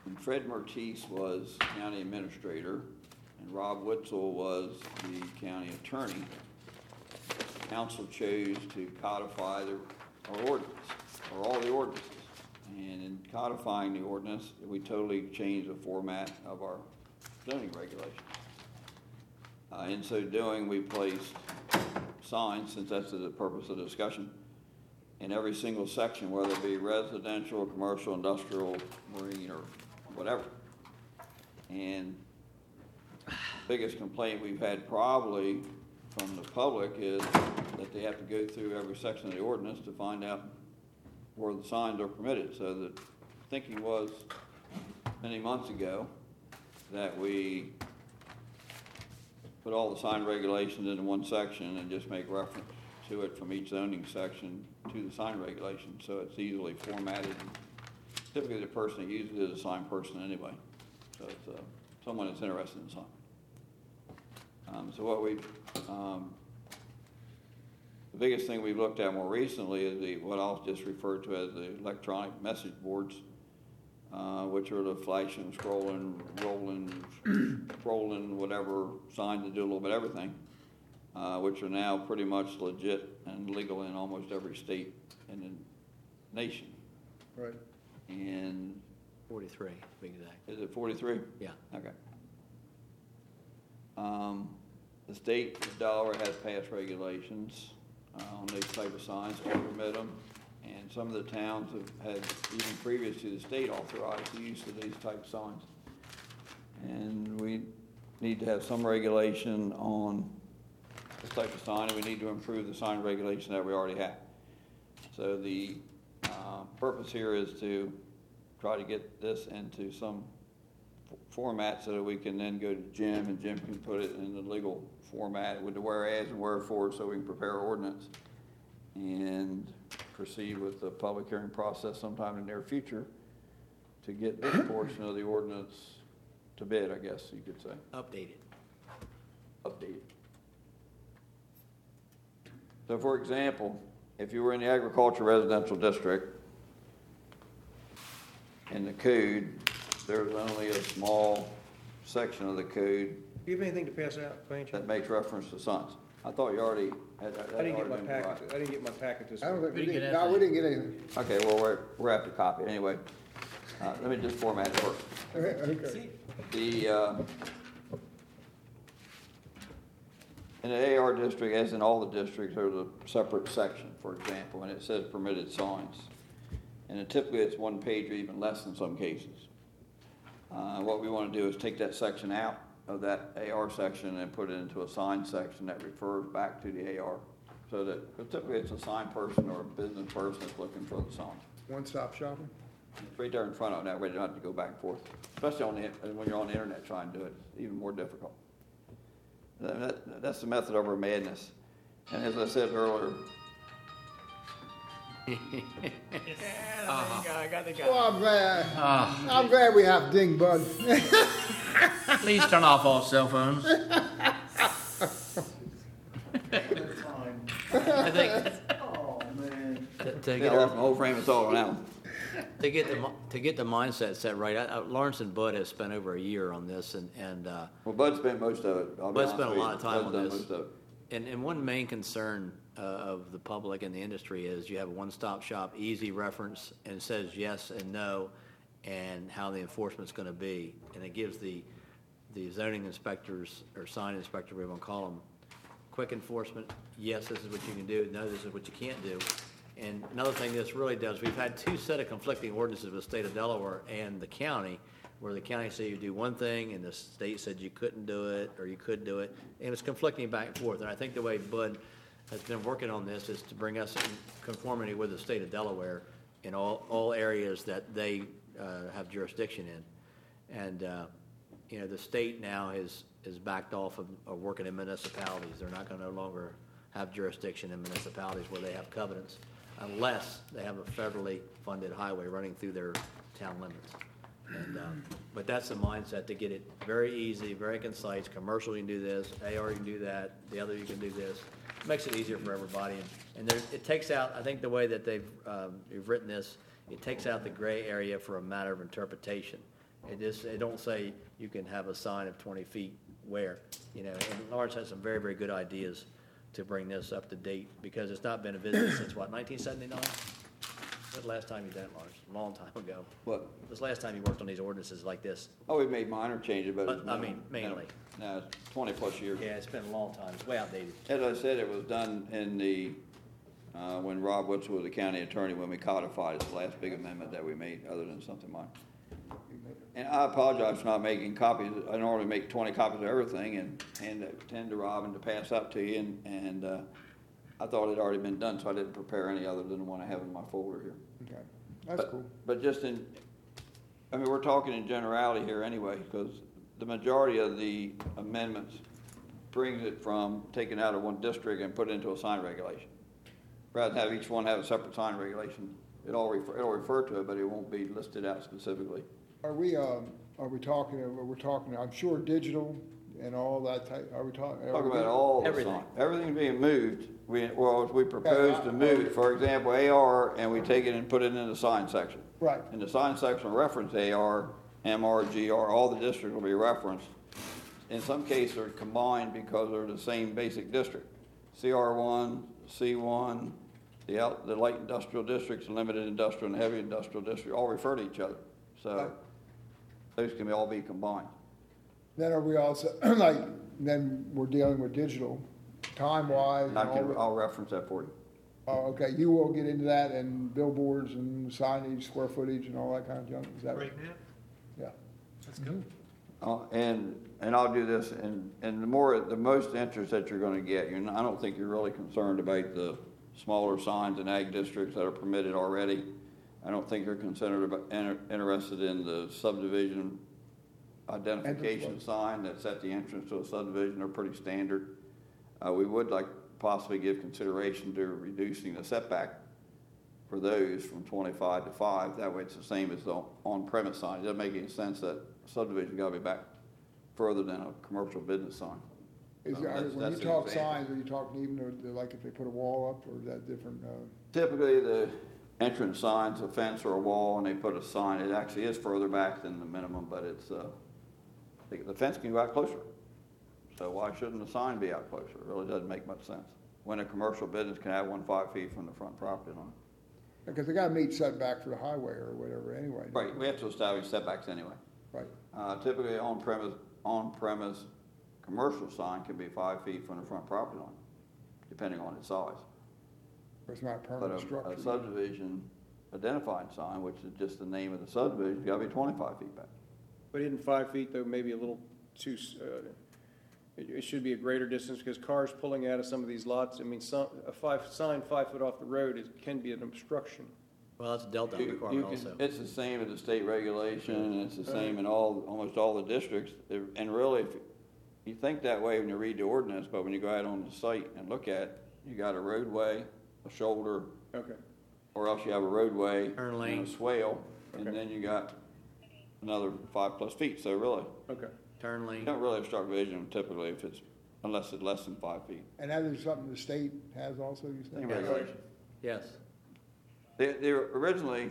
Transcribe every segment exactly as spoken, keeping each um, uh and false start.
when Fred Mertice was county administrator and Rob Witzel was the county attorney, council chose to codify the, our ordinance, or all the ordinances. And in codifying the ordinance, we totally changed the format of our zoning regulations. Uh, in so doing, we placed signs, since that's the purpose of the discussion, in every single section, whether it be residential, commercial, industrial, marine, or whatever. And the biggest complaint we've had probably from the public is that they have to go through every section of the ordinance to find out where the signs are permitted. So the thinking was many months ago that we put all the sign regulations into one section and just make reference to it from each zoning section to the sign regulation, so it's easily formatted. Typically the person that uses it is a sign person anyway, so it's uh, someone that's interested in sign. Um, so what we, um, the biggest thing we've looked at more recently is the what I'll just refer to as the electronic message boards, uh, which are the flashing, scrolling, rolling, rolling, whatever signs that do a little bit of everything, uh, which are now pretty much legit and legal in almost every state in the nation. Right. And forty-three, to be exact. Is it forty-three? Yeah. Okay. Um, the state of Delaware has passed regulations uh, on these type of signs to permit them, and some of the towns have had, even previous to the state, authorized the use of these type of signs. And we need to have some regulation on this type of sign, and we need to improve the sign regulation that we already have. So the uh, purpose here is to try to get this into some f- format so that we can then go to Jim, and Jim can put it in the legal format with the whereas and wherefore, so we can prepare our ordinance and proceed with the public hearing process sometime in the near future to get this portion of the ordinance to bid, I guess you could say. Updated. Updated. So for example, if you were in the agriculture residential district, in the code, there's only a small section of the code Do you have anything to pass out, by any chance? that makes reference to signs. I thought you already had that. I didn't get my already been packet, I didn't get my packet this I don't week. think we We didn't did, get no, we anything. didn't get anything. provided. Okay, well, we're, we're after copy it anyway. Uh, let me just format it first. Okay. The, uh, in the A R district, as in all the districts, there's a separate section, for example, and it says permitted signs. And then typically it's one page or even less in some cases. Uh, what we want to do is take that section out of that A R section and put it into a sign section that refers back to the A R. So that, 'cause typically it's a sign person or a business person that's looking for the sign. One-stop shopping? It's right there in front of them, that way they don't have to go back and forth. Especially on the, when you're on the internet trying to do it, it's even more difficult. That, that- that's the method of our madness. And as I said earlier, I got the guy. Well, I'm glad, Uh, I'm glad we have Ding Bud. please turn off all cell phones. I think Oh, man. to, to get get off our, the whole frame, it's all now. to get the mi- to get the mindset set right. I, I, Lawrence and Bud have spent over a year on this, and and uh, Well, Bud spent most of it. I'll be Bud honest spent a with you. lot of time Bud's on done this. most of it. And, and one main concern uh, of the public and the industry is you have a one-stop shop, easy reference, and it says yes and no, and how the enforcement's going to be. And it gives the, the zoning inspectors, or sign inspector, whatever you want to call them, quick enforcement. Yes, this is what you can do. No, this is what you can't do. And another thing this really does, we've had two set of conflicting ordinances with the state of Delaware and the county, where the county said you do one thing and the state said you couldn't do it or you could do it. And it's conflicting back and forth. And I think the way Bud has been working on this is to bring us in conformity with the state of Delaware in all, all areas that they uh, have jurisdiction in. And, uh, you know, the state now is, is backed off of, of working in municipalities. They're not going to no longer have jurisdiction in municipalities where they have covenants unless they have a federally funded highway running through their town limits. And, um, but that's the mindset, to get it very easy, very concise. Commercial, you can do this. A R, you can do that. The other, you can do this. Makes it easier for everybody. And, and there, it takes out, I think the way that they've um, you've written this, it takes out the gray area for a matter of interpretation. It just, it don't say you can have a sign of twenty feet where, you know, and Lawrence has some very, very good ideas to bring this up to date, because it's not been a business since, what, nineteen seventy-nine? When's the last time you done it, Lawrence? A long time ago. What? This last time you worked on these ordinances like this? Oh, we made minor changes, but. it's But, I mean, minimal. mainly. No, it's twenty plus years. Yeah, it's been a long time. It's way outdated. As I said, it was done in the, uh, when Rob Witzel was the county attorney, when we codified it, it's the last big amendment that we made, other than something minor. And I apologize for not making copies. I normally make twenty copies of everything and hand it, tend to Rob and to pass out to you, and, and, uh, I thought it had already been done, so I didn't prepare any other than the one I have in my folder here. Okay, that's But- cool. But just in, I mean, we're talking in generality here anyway, because the majority of the amendments brings it from taking out of one district and put it into a sign regulation. Rather than have each one have a separate sign regulation, it all refer, it'll refer to it, but it won't be listed out specifically. Are we, um, are we talking, uh, we're talking, I'm sure digital and all that type, are we talking? Talk about all the Everything. sign, everything's being moved. We, well, if we propose to move it, for example, A R, and we take it and put it in the sign section. Right, In the sign section will reference A R, M R, G R, all the districts will be referenced. In some cases, they're combined because they're the same basic district. C R one, C one, the out, the light industrial districts, the limited industrial and heavy industrial district, all refer to each other. So those can all be combined. then are we also, like, then we're dealing with digital, time-wise and I all can, that? I'll reference that for you. Oh, okay, you will get into that and billboards and signage, square footage and all that kind of junk, is that? Right now? Yeah. Let's go. Uh, and, and I'll do this, and, and the more, the most interest that you're gonna get, you're, not- I don't think you're really concerned about the smaller signs in ag districts that are permitted already. I don't think you're concerned about, inter- interested in the subdivision identification sign that's at the entrance to a subdivision. They're pretty standard. Uh, we would like possibly give consideration to reducing the setback for those from twenty-five to five. That way it's the same as the on-premise sign. It doesn't make any sense that subdivision gotta be back further than a commercial business sign. Is, Uh, there- that's- when that's you an talk example. signs, are you talking even, uh, like if they put a wall up, or is that different, uh? Typically, the entrance sign's a fence or a wall, and they put a sign. It actually is further back than the minimum, but it's, uh, the, the fence can go out closer. So why shouldn't the sign be out closer? It really doesn't make much sense. When a commercial business can have one five feet from the front property line. Because they gotta meet setback for the highway or whatever anyway. Right, we have to establish setbacks anyway. Right, Uh, typically, on-premise, on-premise commercial sign can be five feet from the front property line, depending on its size. it's not a But permanent a, a structure. subdivision identifying sign, which is just the name of the subdivision, gotta be twenty-five feet back. But isn't five feet though maybe a little too, uh, it, it should be a greater distance because cars pulling out of some of these lots, I mean, some, a five, sign five foot off the road is, can be an obstruction. Well, that's a Delta You- you requirement can- also. It's the same in the state regulation, and it's the same in all, almost all the districts. It- And really, if you think that way when you read the ordinance, but when you go out on the site and look at it, you got a roadway, a shoulder, Okay. or else you have a roadway Turn and lane. a swale, and Okay. then you got another five plus feet. So really, Okay. Turn you lane. don't really obstruct vision typically if it's, unless it's less than five feet. And that is something the state has also, you Same think? regulation. Yes. They, they were originally,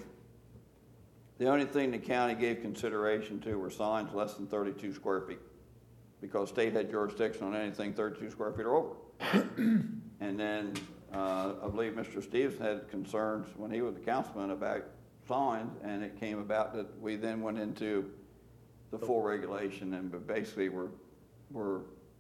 the only thing the county gave consideration to were signs less than thirty-two square feet, because state had jurisdiction on anything thirty-two square feet or over. And then, uh, I believe Mister Stevens had concerns when he was the councilman about signs, and it came about that we then went into the full regulation, and basically we're, we're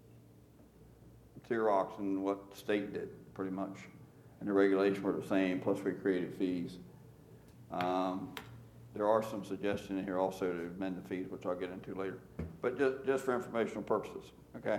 Xeroxing what the state did, pretty much. And the regulations were the same, plus we created fees. Um, there are some suggestions in here also to amend the fees, which I'll get into later. But just, just for informational purposes, okay?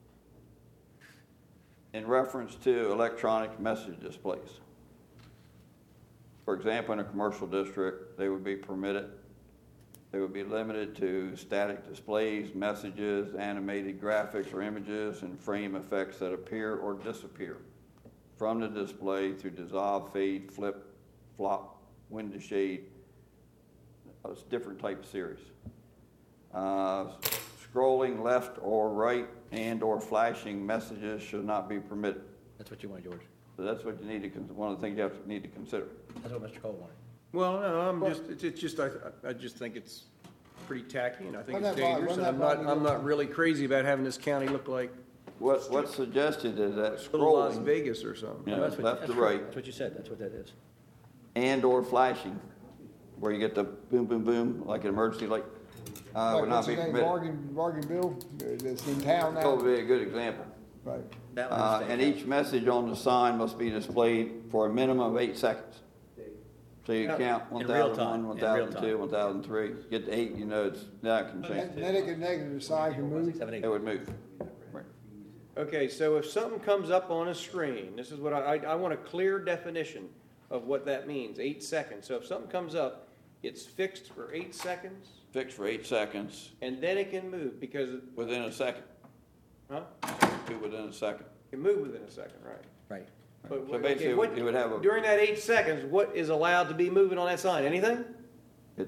In reference to electronic message displays. For example, in a commercial district, they would be permitted, they would be limited to static displays, messages, animated graphics or images, and frame effects that appear or disappear from the display through dissolve, fade, flip, flop, window shade, a different type of series. Uh, scrolling left or right and or flashing messages should not be permitted. That's what you want, George. So that's what you need to, con- one of the things you have to, need to consider. That's what Mister Cole wanted. Well, no, I'm just, it's, it's just, I, I just think it's, pretty tacky, and I think Run it's that by- dangerous, run and that I'm by not, me. I'm not really crazy about having this county look like What, what's suggested is that little Las scrolling, Vegas or something. you know, That's what- left to that's right, That's what you said, that's what that is. and/or flashing, where you get the boom, boom, boom, like an emergency light, uh, would Like, not what's be his name, permitted. Bargain, Bargain Bill, uh, that's in town That now, would be a good example. right. That one Uh, stays and out. each message on the sign must be displayed for a minimum of eight seconds. So you Yeah. count one In real thousand time, one, in one real thousand time. two, one thousand three, get to eight, you know, it's, now it can change, Then it can negative sign can move. Seven, eight. it would move. Right. Okay, so if something comes up on a screen, this is what I, I, I want a clear definition of what that means, eight seconds. So if something comes up, it's fixed for eight seconds, Fixed for eight seconds, and then it can move, because, it- within a second, huh? do within a second. It can move within a second, right? Right. But, So okay, basically, what- it would have a- during that eight seconds, what is allowed to be moving on that sign? Anything? It,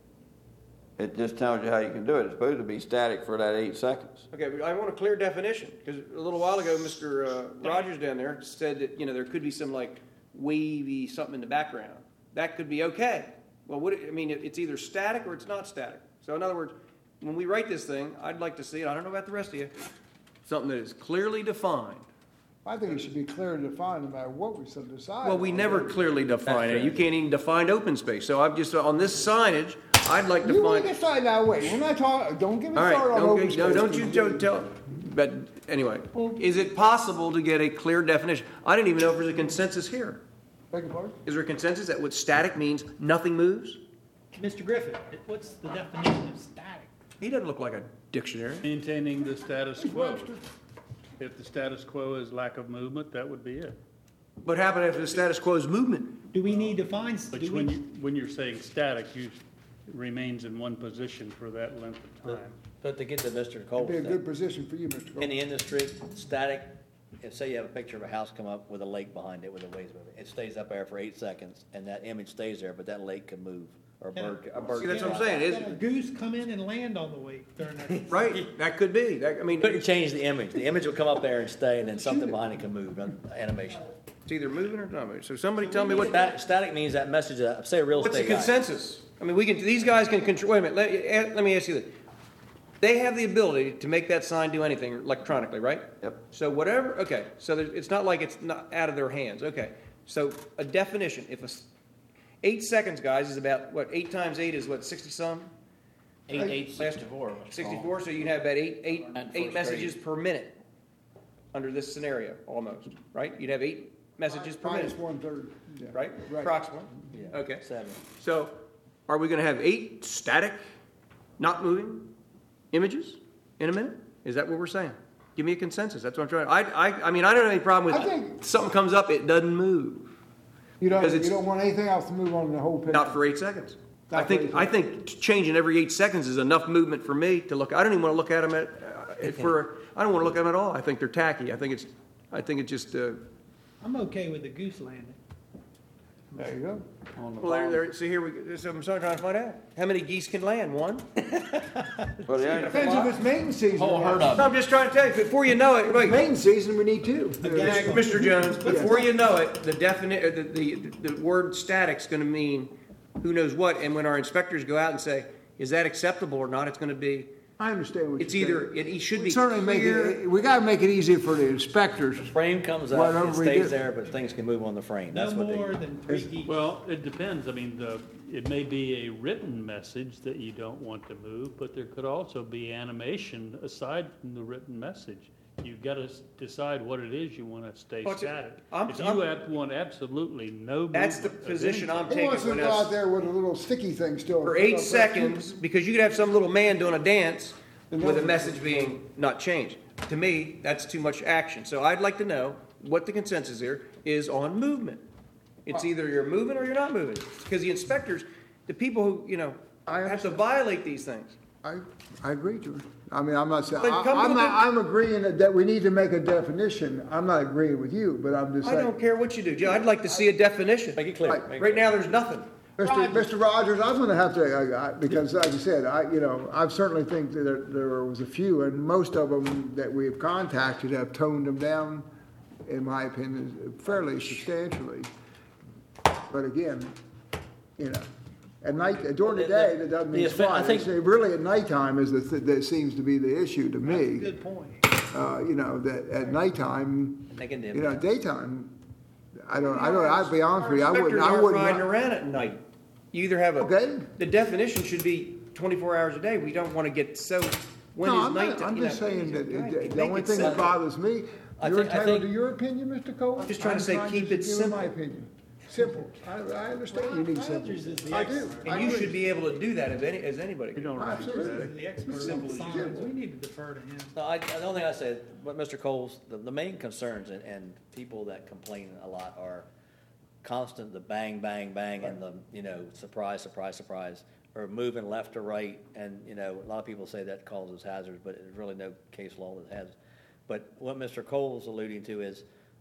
it just tells you how you can do it. It's supposed to be static for that eight seconds. Okay, but I want a clear definition, because a little while ago, Mister uh, Rogers down there said that, you know, there could be some like wavy something in the background. That could be okay. Well, what, I mean, it- it's either static or it's not static. So in other words, when we write this thing, I'd like to see it, I don't know about the rest of you, something that is clearly defined. I think it should be clear to define no matter what we decide. Well, we on. never clearly define it. You can't even define open space. So I'm just, on this signage, I'd like to You find. wait decide now, wait, we're not talking, don't get me All right, started on don't, open get- space. no, don't you don't tell, but anyway, is it possible to get a clear definition? I didn't even know if there's a consensus here. Beg your pardon? Is there a consensus that what static means, nothing moves? Mister Griffith, what's the definition of static? He doesn't look like a dictionary. Maintaining the status quo. If the status quo is lack of movement, that would be it. What happened after the status quo is movement? Do we need to find, But do when we, you, when you're saying static, you, it remains in one position for that length of time. But to get to Mister It'd Cole's be a thing, good position for you, Mister in Cole. the industry, static, if say you have a picture of a house come up with a lake behind it with a waves moving, it stays up there for eight seconds, and that image stays there, but that lake can move, or a bird, a bird. See, that's can what I'm saying, can a is, goose come in and land on the wake during that? right, that could be, that, I mean, Couldn't it's change the image. The image will come up there and stay, and then something behind it can move, uh, animation. either moving or not moving. So somebody tell me what, Static, static means that message, uh, say a real what's the estate guy. consensus? I mean, we can, these guys can control, wait a minute, let, eh, let me ask you this. They have the ability to make that sign do anything electronically, right? Yep. So whatever, okay, so there's, it's not like it's not out of their hands, okay. So a definition, if a, s- eight seconds, guys, is about, what, eight times eight is what, sixty some? Eight, eight, sixty-four. Sixty-four, so you can have about eight, eight, And eight first messages per minute under this scenario, almost, right? You'd have eight messages per Minus minute, one third, yeah. right? Right. Approximately, Yeah, okay. Seven. So, are we gonna have eight static, not moving images in a minute? Is that what we're saying? Give me a consensus, that's what I'm trying, I, I, I mean, I don't have any problem I with, think- something comes up, it doesn't move, You don't, Because you it's- don't want anything else to move on the whole picture. not for eight seconds. I Not for think, eight I think changing every eight seconds is enough movement for me to look, I don't even wanna look at them at, uh, for, I don't wanna look at them at all, I think they're tacky, I think it's, I think it's just, uh, I'm okay with the goose landing. There you go. well, there, there, see, here we, this is what I'm trying to find out. How many geese can land? One? Well, the only- Depends if it's mating season. Whole or herd not. of No, them. I'm just trying to tell you, before you know it, wait, Mating season, we need two. Yeah, Mister Jones, before you know it, the definite, the, the, the word static's gonna mean who knows what, and when our inspectors go out and say, is that acceptable or not, it's gonna be, I understand what you're it's saying. either, it, it should be Certainly make clear. it, we gotta make it easier for the inspectors. Frame comes up, Whatever it we do. stays there, but things can move on the frame. No That's what more they, than three geese. Well, it depends. I mean, the, it may be a written message that you don't want to move, but there could also be animation aside from the written message. You've got to decide what it is you want to stay Well, it's- static. I'm- If I'm- you have, want absolutely no movement. That's the of position any I'm kind, He taking. wants to when go us- out there with a little sticky thing still. For eight seconds, because you could have some little man doing a dance with a message being not changed. To me, that's too much action. So I'd like to know what the consensus here is on movement. It's either you're moving or you're not moving. Because the inspectors, the people who, you know, I have to understand. violate these things. I, I agree, George. I mean, I'm not saying, Then I- come to I'm the- not, I'm agreeing that, that we need to make a definition. I'm not agreeing with you, but I'm just I saying. don't care what you do, Joe. I'd like to see a definition. make it clear. Right. make it Right now, there's nothing. Mister Mister Rogers, I was gonna have to, I- I- because like I said, I, you know, I certainly think that there, there was a few, and most of them that we've contacted have toned them down, in my opinion, fairly substantially. But again, you know, At night, during the day, that doesn't mean The it's effect- I fine. think- It's really at nighttime is the, th- that seems to be the issue to me. Good point. Uh, you know, that at nighttime, Making the you know, impact. daytime, I don't, I don't, I'd be honest with you, I Inspectors wouldn't, I aren't wouldn't. riding around at night. You either have a, Okay. the definition should be twenty-four hours a day. We don't want to get so, when No, is I'm night? not, I'm just saying that, Right, it- the make only it thing that simple. bothers me, I you're think- I entitled think- to your opinion, Mister Cole. I'm just trying to say, trying keep to it give you simple. my opinion. Simple. I, I understand you need simple. Rogers is the I do. expert. I And you agree. should be able to do that as any, as anybody. You don't Absolutely. The expert Simple on as signs, we need to defer to him. No, I, the only thing I say, what Mister Cole's, the, the main concerns and, and people that complain a lot are constant, the bang, bang, bang, and the, you know, surprise, surprise, surprise, or moving left or right, and, you know, a lot of people say that causes hazards, but there's really no case law that has. But what Mister Cole's alluding to is,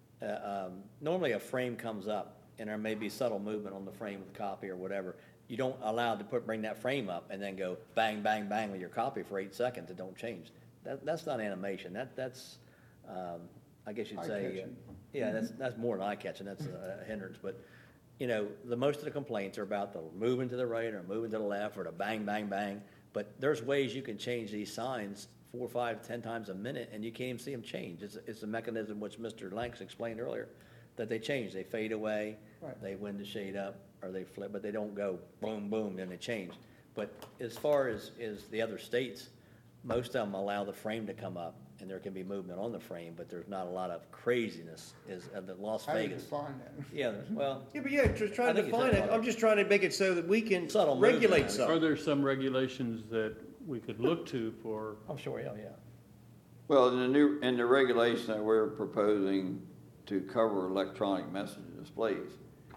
uh, um, normally a frame comes up, and there may be subtle movement on the frame with copy or whatever. You don't allow to put, bring that frame up and then go bang, bang, bang with your copy for eight seconds, it don't change. That, that's not animation, that, that's, um, I guess you'd say, uh, Eye-catching. yeah, that's, that's more than eye-catching, that's a hindrance, but, you know, the, most of the complaints are about the moving to the right or moving to the left or the bang, bang, bang, but there's ways you can change these signs four, five, ten times a minute, and you can't even see them change. It's, it's a mechanism which Mister Lanks explained earlier, that they change, they fade away, Right. they wind the shade up, or they flip, but they don't go boom, boom, then they change. But as far as, as the other states, most of them allow the frame to come up, and there can be movement on the frame, but there's not a lot of craziness, is, uh, the Las How do you Vegas. define that? Yeah, well, Yeah, but yeah, just I trying to think you define said it. about I'm it. just trying to make it so that we can Subtle movement, regulate I mean. Are something. there some regulations that we could look to for, I'm sure, yeah, yeah. Well, in the new, in the regulation that we're proposing to cover electronic message displays,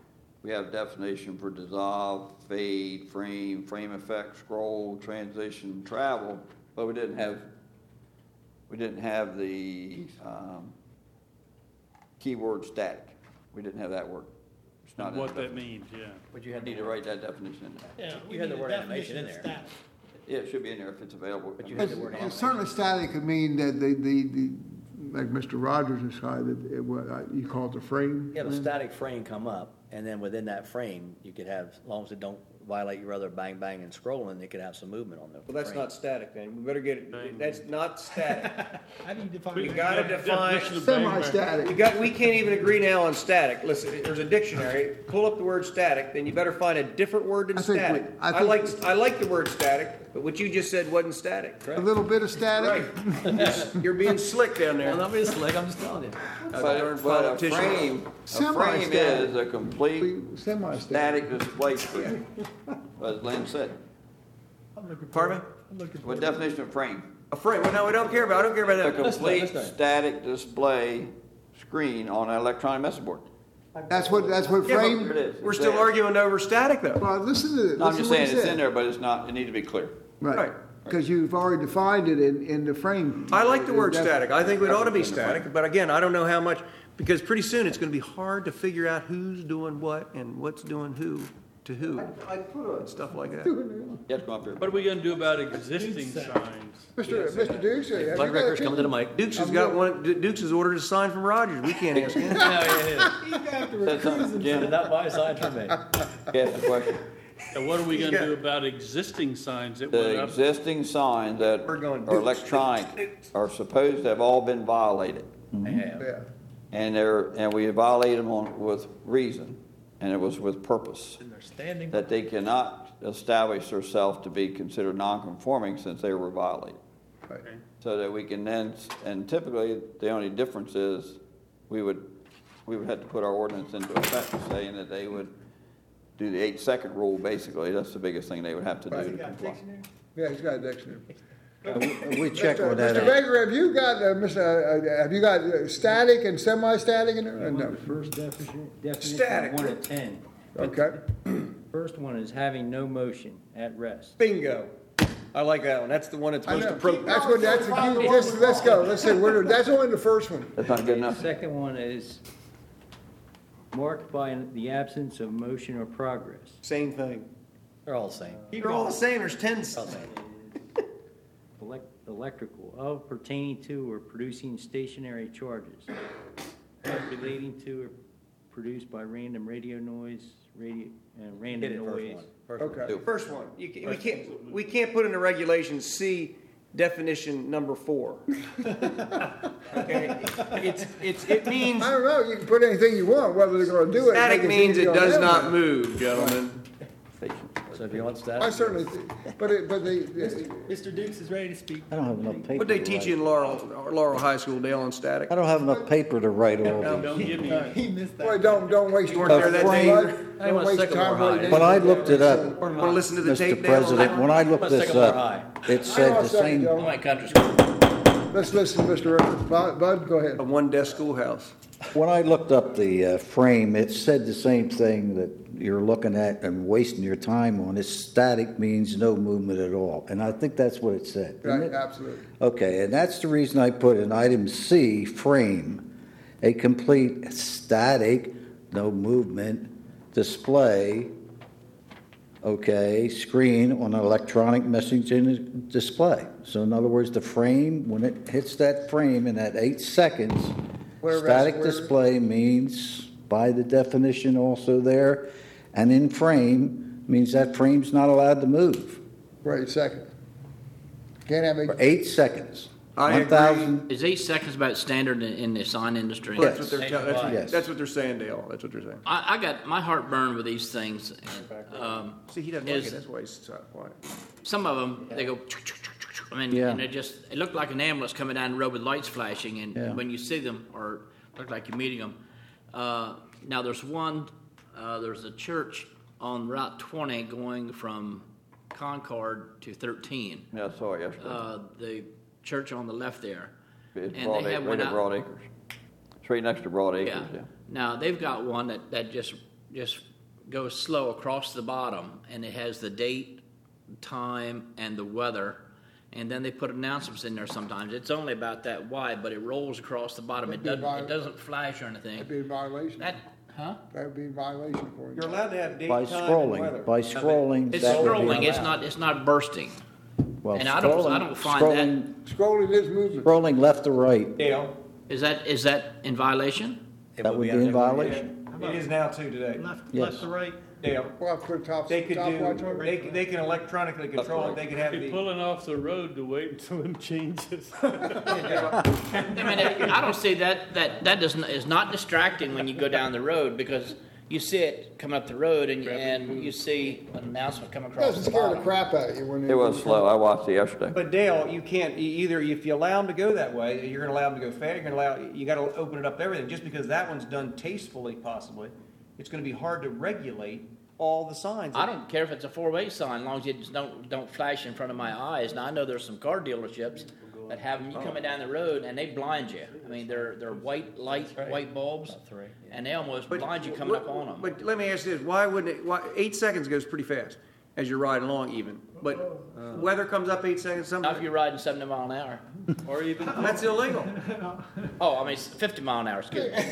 we have definition for dissolve, fade, frame, frame effect, scroll, transition, travel, but we didn't have, we didn't have the, um, keyword static. We didn't have that word. It's not in what the that means, yeah. But you I had need to write that definition in there. Yeah, we You had need the a word animation definition in of there. static. Yeah, it should be in there if it's available. But you had the word It's- animation. Certainly static could mean that the, the, the, like Mister Rogers decided, it was, uh, you call it the frame? You have a static frame come up, and then within that frame, you could have, as long as it don't violate your other bang, bang, and scrolling, it could have some movement on the Well, that's frame. not static, man. We better get it, that's not static. How do you define We that? gotta define, Definition of bang, bang. we Semi-static. got, we can't even agree now on static. Listen, there's a dictionary, pull up the word static, then you better find a different word than I think we- static. I I think- like, I like the word static, but what you just said wasn't static. A little bit of static? Right. You're being slick down there. Well, not being slick, I'm just telling you. But, but a politician. frame, a frame Semi-static. is a complete Semi-static. static display screen, as Lynn said. I'm looking for- Pardon me? I'm looking for- What definition of frame? A frame, well, no, we don't care about, I don't care about A that. complete let's do it. static display screen on an electronic message board. That's what, that's what Yeah, but frame, Here it is. We're It's still there. arguing over static though. well, listen to this. No, I'm just saying, it's in there. there, but it's not, it needs to be clear. Right, Right. because you've already defined it in, in the frame. I like the word That's- static. I think it ought to be static, but again, I don't know how much, because pretty soon it's gonna be hard to figure out who's doing what and what's doing who to who, I put a. stuff like that. Yes, come up here. What are we gonna do about existing signs? Mister Mister Dukes, have you Blood got records a coming to the mic. Dukes has got one, Dukes has ordered a sign from Rogers. We can't ask him. No, yeah, yeah. He's after Said something, recruiting. Jim, Not my side for me. ask the question. And what are we He's gonna got- do about existing signs that went The up? existing signs that We're going are Dukes, electronic Dukes. are supposed to have all been violated. They have. Yeah. And they're, and we violate them on, with reason, and it was with purpose. And they're standing. That they cannot establish themselves to be considered non-conforming since they were violated. Right. So that we can then, and typically, the only difference is, we would, we would have to put our ordinance into effect saying that they would do the eight-second rule, basically. That's the biggest thing they would have to do Right. to You got a comply. dictionary? Yeah, he's got a dictionary. We checked Mister with that. Mister Baker, have you got, uh, Mister uh, have you got uh, static and semi-static in there? Uh, No. First definition, definition, Static. one of ten. Okay. First one is having no motion, at rest. Bingo. I like that one. That's the one that's I most know. appropriate. That's what, that's, you, just, let's go. Let's see, we're, that's only the first one. That's not good The enough. second one is marked by the absence of motion or progress. Same thing. They're all the same. They're all the same. There's ten. All the same. Elec- Electrical, of pertaining to or producing stationary charges. Relating to or produced by random radio noise, radio, uh, Hit random it, first noise. one. First one. Okay. First one. You can, we can't, we can't put in the regulations, see definition number four. Okay? It's, it's, it means, I don't know, you can put anything you want, whether they're gonna do it. static make means easy it on does them. not move, gentlemen. So if you want I static. certainly, thi- but it, but they, they- Mister Dukes is ready to speak. I don't have enough paper. What'd they to teach write. you in Laurel, Laurel High School, Dale, on static? I don't have enough paper to write all these. Don't give me, He missed boy, that. don't, don't waste. You weren't there that day Bud. either? I Don't went waste Sycamore time High. waiting. When I looked it up, Want to listen to the Mister tape, Dale? President, when I looked this Sycamore up, High. it said Hang on the a second, same, Joe. I went country school. Let's listen, Mister Rivers. Bud, Bud, go ahead. A one-desk schoolhouse. when I looked up the uh, frame, it said the same thing that you're looking at and wasting your time on. It's static means no movement at all. And I think that's what it said, didn't Right, it? absolutely. Okay, and that's the reason I put in item C, frame, a complete static, no movement, display, okay, screen on an electronic messaging display. So in other words, the frame, when it hits that frame in that eight seconds, Wherever- static where- display means, by the definition also there, and in frame means that frame's not allowed to move Wait a second. Can't have for a, eight seconds. I agree. one thousand Is eight seconds about standard in, in the sign industry? Well, That's what they're, tell- that's, Yes. what- that's what they're saying, Dale. That's what they're saying. I, I got my heartburn with these things. And, um, See, he doesn't like is- it. That's why he's so quiet. some of them they go. I mean, Yeah. and it just it looked like an ambulance coming down the road with lights flashing, and Yeah. when you see them, or look like you're meeting them. Uh, now there's one. Uh, there's a church on Route twenty going from Concord to thirteen. yeah, I saw it yesterday. Uh, the church on the left there. It's and Broad they have Acres, one right at out- Broad Acres. It's right next to Broad Acres, yeah. Now they've got one that, that just just goes slow across the bottom, and it has the date, time, and the weather. And then they put announcements in there sometimes. It's only about that wide, but it rolls across the bottom. It That'd be doesn't vi- it doesn't flash or anything. that'd be a violation. That huh? That would be a violation for you. You're allowed to have date, by time, and weather. scrolling, by scrolling. It's that would be scrolling. It's allowed. not it's not bursting. Well, and I don't- I scrolling- don't find that- scrolling- Scrolling is movement. Scrolling left to right, Dale, Is that is that in violation? that would be in violation. it is now too today. Left, Yes. left to right. Dale, We'll have to put top, they could stopwatch do, on they, it. c- they can electronically control it. They could have be the. pulling off the road to wait until it changes. I mean, it, I don't see that that that does not, is not distracting when you go down the road, because you see it coming up the road and and you see an announcement come It across doesn't the scare the bottom. crap out of you when It was slow, I watched it yesterday. But Dale, you can't e- either. If you allow them to go that way, you're going to allow them to go fast. You're going to allow. You got to open it up to everything. Just because that one's done tastefully, possibly, it's going to be hard to regulate all the signs. I don't care if it's a four-way sign, as long as you just don't don't flash in front of my eyes. Now I know there's some car dealerships that have them. You coming down the road and they blind you. I mean, they're they're white light, white bulbs, and they almost But blind you coming what- up on them. But let me ask you this: why wouldn't it? Why, eight seconds goes pretty fast as you're riding along, even. But weather comes up eight seconds. Not if Something you're riding seventy mile an hour. Or even, that's illegal. Oh, I mean it's fifty mile an hour. Excuse me.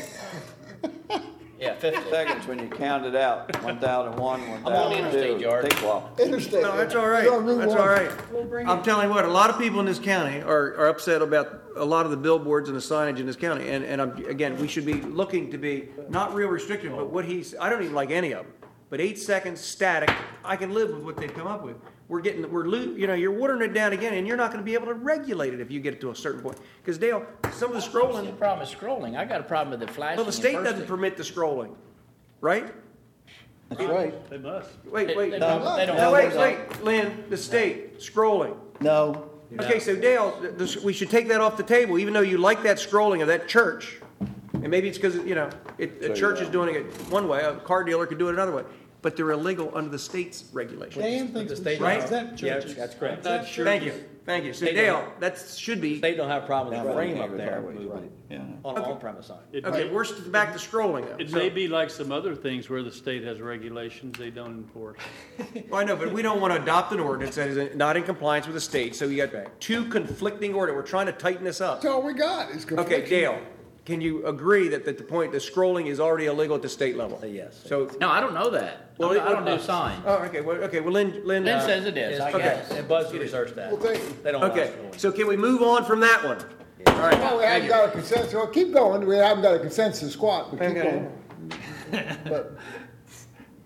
Yeah, fifty. Seconds when you count it out, one thousand one, one I'm on the thousand interstate, two. George. Take a while. Interstate. No, that's all right. You're on Route That's one. all right. I'm telling you what, a lot of people in this county are, are upset about a lot of the billboards and the signage in this county. And, and I'm, again, we should be looking to be not real restrictive, but what he's, I don't even like any of them. But eight seconds static, I can live with what they've come up with. We're getting, we're, lo- you know, you're watering it down again, and you're not going to be able to regulate it if you get it to a certain point. Because Dale, some of the The scrolling, problem is scrolling. I got a problem with the flashing. well, the and state doesn't bursting. permit the scrolling, right? That's right. they must. Wait, They- wait, they no, don't- they don't- no, wait, no. wait, Lynn, the state, scrolling. No, Okay, so Dale, th- this, we should take that off the table, even though you like that scrolling of that church. And maybe it's because, you know, it, a church is doing it one way, a car dealer could do it another way. But they're illegal under the state's regulations. Dan thinks we should Right? exempt Yeah, churches. that's correct. Exempt Thank you, churches. thank you. So They don't- Dale, that should be, They don't have a problem with the frame up Right, there right, moving yeah. on on-premise sign. It okay, may- we're st- back to scrolling now. It So- may be like some other things where the state has regulations they don't enforce. Well, I know, but we don't want to adopt an ordinance that is not in compliance with the state, so you got two conflicting ordinances. We're trying to tighten this up. That's all we got is Okay, confliction. Dale, can you agree that, that the point, the scrolling is already illegal at the state level? Yes. So, No, I don't know that. Well, I'm it- not- I don't do signs. oh, okay, well, okay, well, Lynn, Lynn. Lynn uh, says it is. I okay. guess. And Buzz researched that. Well, thank you. They don't allow Okay, scrolling. so can we move on from that one? All right, No, we thank haven't you. got a consensus, well, keep going, we haven't got a consensus squat, but keep Okay. going. But,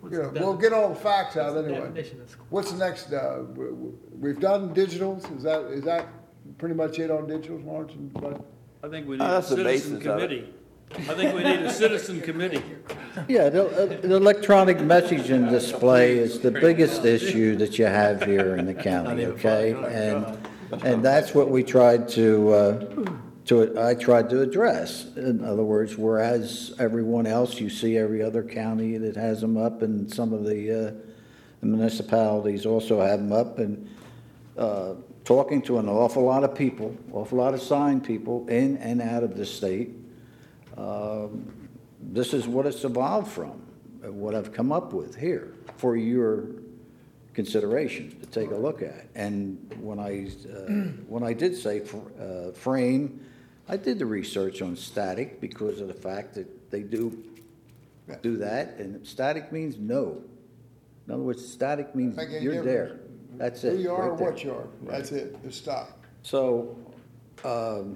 What's you know, the we'll defi- get all the facts out what's the anyway. definition of square? What's the next, uh, w- w- we've done digitals, is that, is that pretty much it on digitals, Lawrence and Bud? I think we need Oh, a that's the citizen basis of it. committee. I think we need a citizen committee. Yeah, the, uh, the electronic messaging display is the biggest issue that you have here in the county, okay? And, and that's what we tried to, uh, to, I tried to address. In other words, whereas everyone else, you see every other county that has them up, and some of the uh, municipalities also have them up, and uh, talking to an awful lot of people, awful lot of sign people in and out of the state, um, this is what it's evolved from, uh, what I've come up with here for your consideration to take a look at. And when I, uh, when I did say fr- uh, frame, I did the research on static because of the fact that they do do that, and static means no. In other words, static means Make any you're there. difference. That's Who it. you are right or there. what you are, that's it, just stop. So, um,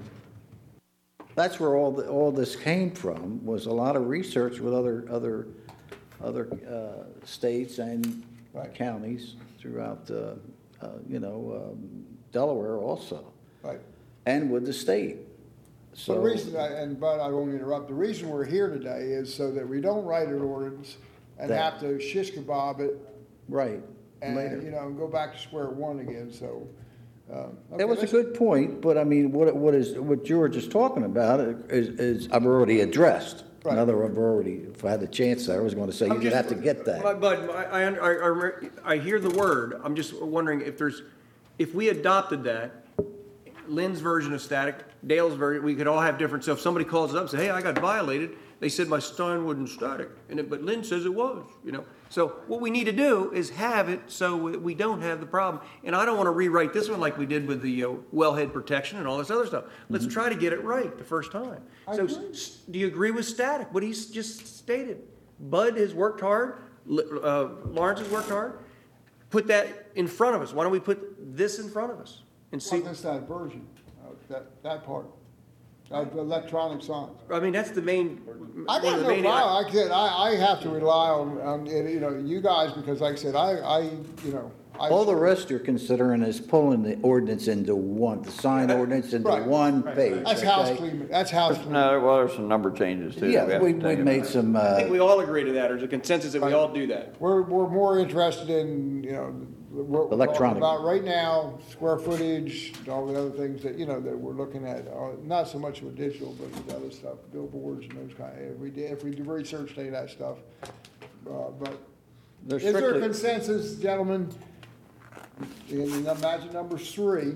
that's where all the, all this came from, was a lot of research with other, other, other, uh, states and Right. counties throughout, uh, uh, you know, um, Delaware also, Right. and with the state. So So, the reason, I- and Bud, I won't interrupt, the reason we're here today is so that we don't write an ordinance and That- have to shish kebab it right, and, you later. know, go back to square one again, so. um, okay, That was a let's- good point, but I mean, what, what is, what George is talking about is, is I've already addressed. Right. In other words, I've already, if I had the chance, I was going to say, I'm you'd just- have to get that. But, but I, I, I, I- I hear the word, I'm just wondering if there's, if we adopted that, Lynn's version of static, Dale's version, we could all have different, so if somebody calls up and says, hey, I got violated, they said my sign wasn't static, and it, but Lynn says it was, you know? So what we need to do is have it so we we don't have the problem, and I don't want to rewrite this one like we did with the uh, wellhead protection and all this other stuff. Let's try to get it right the first time. I So, agree. s- do you agree with static, what he's just stated? Bud has worked hard, L- uh, Lawrence has worked hard. Put that in front of us. Why don't we put this in front of us and see? Well, that's that version, uh, that, that part, of the electronic signs. I mean, that's the main. I one of got the no main- problem, like I said, I, I have to rely on, on, you know, you guys, because like I said, I, I, you know. I- All the rest you're considering is pulling the ordinance into one, the sign ordinance into Right. one page. That's okay? house cleaning, that's house cleaning. No, well, there's some number changes too. that Yeah, have we, to we take made about. some, I think uh, we all agree to that. There's a consensus that we all do that. We're, we're more interested in, you know, what we're talking Electronic. about right now, square footage, all the other things that, you know, that we're looking at, uh, not so much with digital, but the other stuff, billboards and those kind, if we did, if we did research any of that stuff. Uh, but they're is there strictly, consensus, gentlemen, in imagine number three,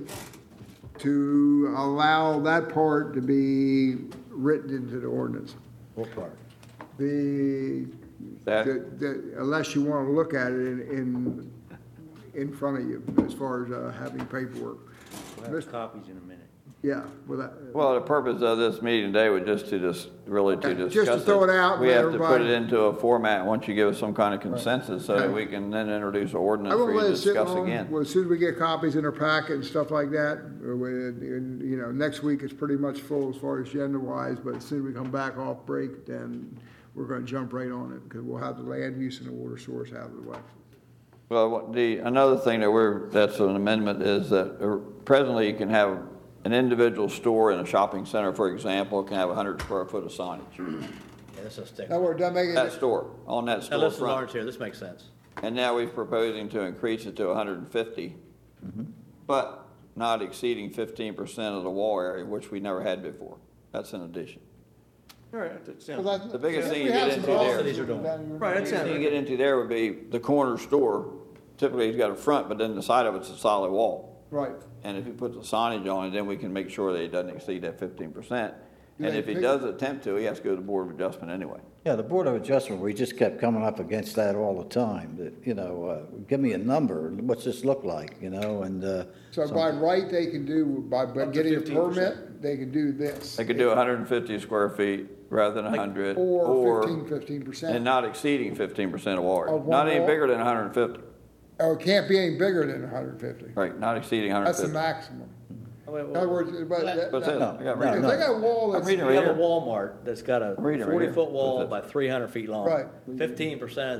to allow that part to be written into the ordinance? what part? The, That- the, the, unless you want to look at it in, in, in front of you, as far as, uh, having paperwork. We'll have copies in a minute. Yeah, well, that, Well, the purpose of this meeting today was just to just, really to Okay, discuss just to throw it out and We let have to put everybody- it into a format, once you give us some kind of consensus, so that Okay. we can then introduce an ordinance I for won't you let to it sit discuss long. again. Well, as soon as we get copies in our packet and stuff like that, uh, we- and, you know, next week is pretty much full as far as agenda wise, but as soon as we come back off break, then we're gonna jump right on it, because we'll have the land use and the water source out of the way. Well, what the, another thing that we're, that's an amendment, is that uh, presently you can have an individual store in a shopping center, for example, can have a hundred square foot of signage. Yeah, this is a stick. That word doesn't make That it, store, on that Now, listen, storefront. Lawrence here, this makes sense. And now we're proposing to increase it to hundred and fifty, but not exceeding fifteen percent of the wall area, which we never had before. That's an addition. All right, that sounds. well, that's. The biggest thing we you have get some into there- offices These are doing. down here. Right, The that's thing you it. get into there would be the corner store. Typically, he's got a front, but then the side of it's a solid wall. Right. And if he puts a signage on it, then we can make sure that he doesn't exceed that fifteen percent. Do And they if he pick- does attempt to, he has to go to the Board of Adjustment anyway. Yeah, the Board of Adjustment, we just kept coming up against that all the time, that, you know, uh, give me a number, what's this look like, you know, and, uh. So some- by right, they can do, by, by Up to getting a fifteen percent. permit, they can do this. They could do hundred and fifty square feet rather than hundred, Or or, fifteen, fifteen percent. and not exceeding fifteen percent of wall area. Of one Not any wall? bigger than hundred and fifty, Oh, it can't be any bigger than hundred and fifty. right, not exceeding hundred and That's the fifty. maximum. Wait, In other words, but. that- What's that? No, I got no, right If no. they got a wall I'm that's. reading We right have a here. Walmart that's got a Read it right here. forty-foot wall What's by that? three hundred feet long. Right. Fifteen percent of that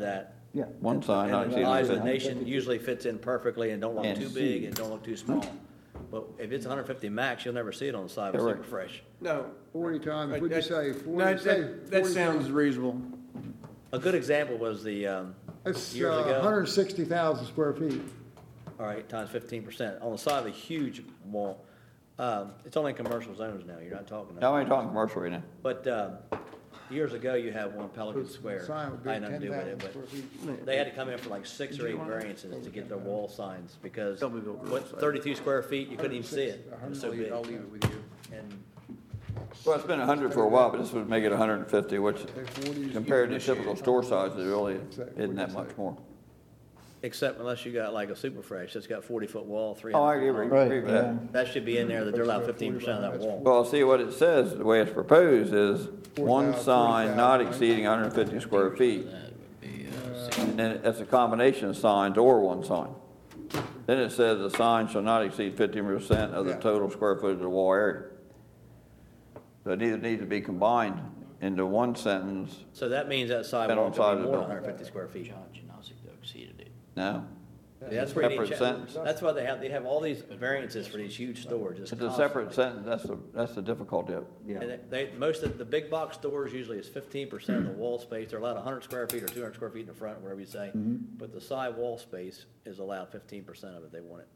Yeah. One sign not And the exceeding size of the fifty. nation usually fits in perfectly and don't look And too big and don't look too small. But if it's one hundred fifty max, you'll never see it on the side of Correct. Super Fresh. No. Forty times, Right, what'd you that- say? No, Forty, say that, that forty sounds times. reasonable. A good example was the, um, That's, years uh, ago. hundred and sixty thousand square feet. all right, times fifteen percent, on the side of a huge wall. Um, it's only in commercial zones now, you're not talking. Now, we ain't talking commercial right now. But, um, years ago, you had one Pelican Square. Sign would be I had nothing to do with it, ten thousand square but feet. they had to come in for like six or eight variances to get their wall signs because Tell me the real what, size. thirty-two square feet, you couldn't even see it. It was so big. I'll leave it with you. And Well, it's been a hundred for a while, but this would make it hundred and fifty, which forty. compared to typical store size, it really isn't that much more. except unless you got like a Super Fresh that's got forty foot wall, three Oh, I hundred. agree, Right, agree with yeah. that. That should be in there that they're allowed fifteen percent of that wall. Well, see, what it says, the way it's proposed is one sign not exceeding hundred and fifty square feet. And then it's a combination of signs or one sign. Then it says the sign shall not exceed fifteen percent of the Yeah. total square footage of the wall area. So it either needs to be combined into one sentence, So that means that Depend sidewalk on could side be of the more than building. one hundred fifty square feet. John Genosic though exceeded it. no? Yeah, That's where you need Separate to- sentence. That's why they have, they have all these variances for these huge stores. It's a separate sentence, that's the, that's the difficulty of it. And they- they, most of the big box stores usually is fifteen percent of the wall space. They're allowed hundred square feet or two hundred square feet in the front, whatever you say. But the side wall space is allowed fifteen percent of it. They want it.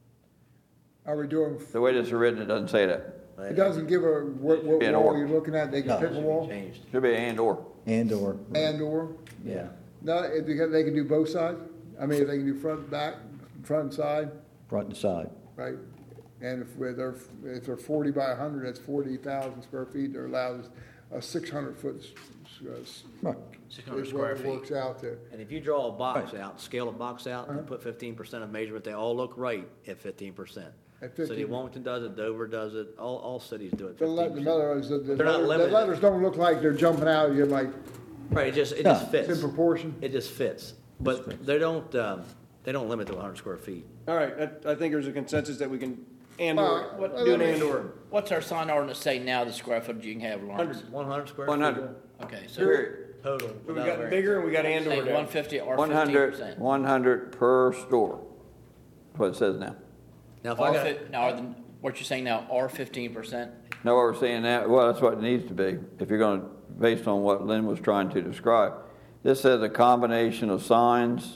Are we doing, The way this is written, it doesn't say that. it doesn't give a, what, what Be an wall or. you're looking at, they can No, pick it a should be wall? changed. Should be and or. And/or. And or? Yeah. No, it, because they can do both sides? I mean, they can do front, back, front and side, Front and side. right? And if we're- they're, if they're forty by a hundred, that's forty thousand square feet, they're allowed a six hundred foot, s- s- Right. Six hundred is what square it feet. works out to. And if you draw a box out, scale a box out, and put fifteen percent of measurement, they all look right at fifteen percent. At City of fifteen. Wilmington does it, Dover does it, all, all cities do it The fifteen le- the percent. letters, the, the They're not letters- the limited. letters don't look like they're jumping out, you're like, Right, it just, it just Yeah. it's in fits. proportion. It just fits. But they don't, um, they don't limit to hundred square feet. All right, I, I think there's a consensus that we can and Well, or, what- do an let me- and or. What's our sign ordinance say now, the square footage you can have, Lawrence? One hundred square feet. One hundred. Okay, so Period. Total. So we without got variance. bigger and we got and or say there. one fifty or One fifteen hundred, percent. one hundred per store. That's what it says now. Now, if I got, Now, are the, what you're saying now, are fifteen percent? Know what we're saying now? Well, that's what it needs to be, if you're gonna, based on what Lynn was trying to describe. This says a combination of signs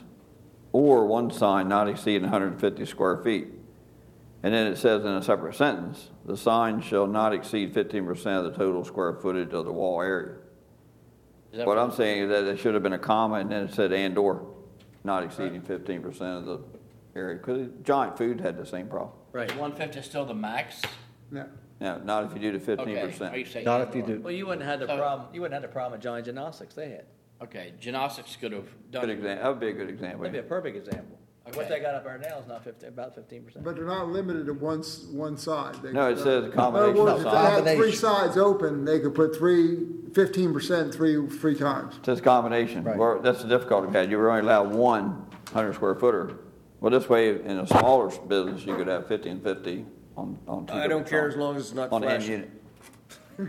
or one sign not exceeding one hundred fifty square feet. And then it says in a separate sentence, the sign shall not exceed fifteen percent of the total square footage of the wall area. Is that What for- I'm saying is that it should have been a comma and then it said and or, not exceeding fifteen percent of the area. Because Giant Food had the same problem. right. One fifty is still the max? Yeah. Now, not if you do the fifteen Okay, are percent. you saying Not and if you or? do. Well, you wouldn't have the So- problem, you wouldn't have the problem with Giant Gymnastics they had. Okay, Genosics could have Good done, example, that would be a good example. That'd be a perfect example. What Okay. they got up there now is not fifty, about fifteen percent. But they're not limited to one, s- one side. They- No, it says a In other combination words, of if they signs. had three Combination. sides open, they could put three, fifteen percent three, three times. It says combination. Right. Well, that's the difficulty we had. You were only allowed one hundred square footer. Well, this way, in a smaller business, you could have fifty and fifty on, on two I don't different care as signs. long as it's not On the end flashing. unit. so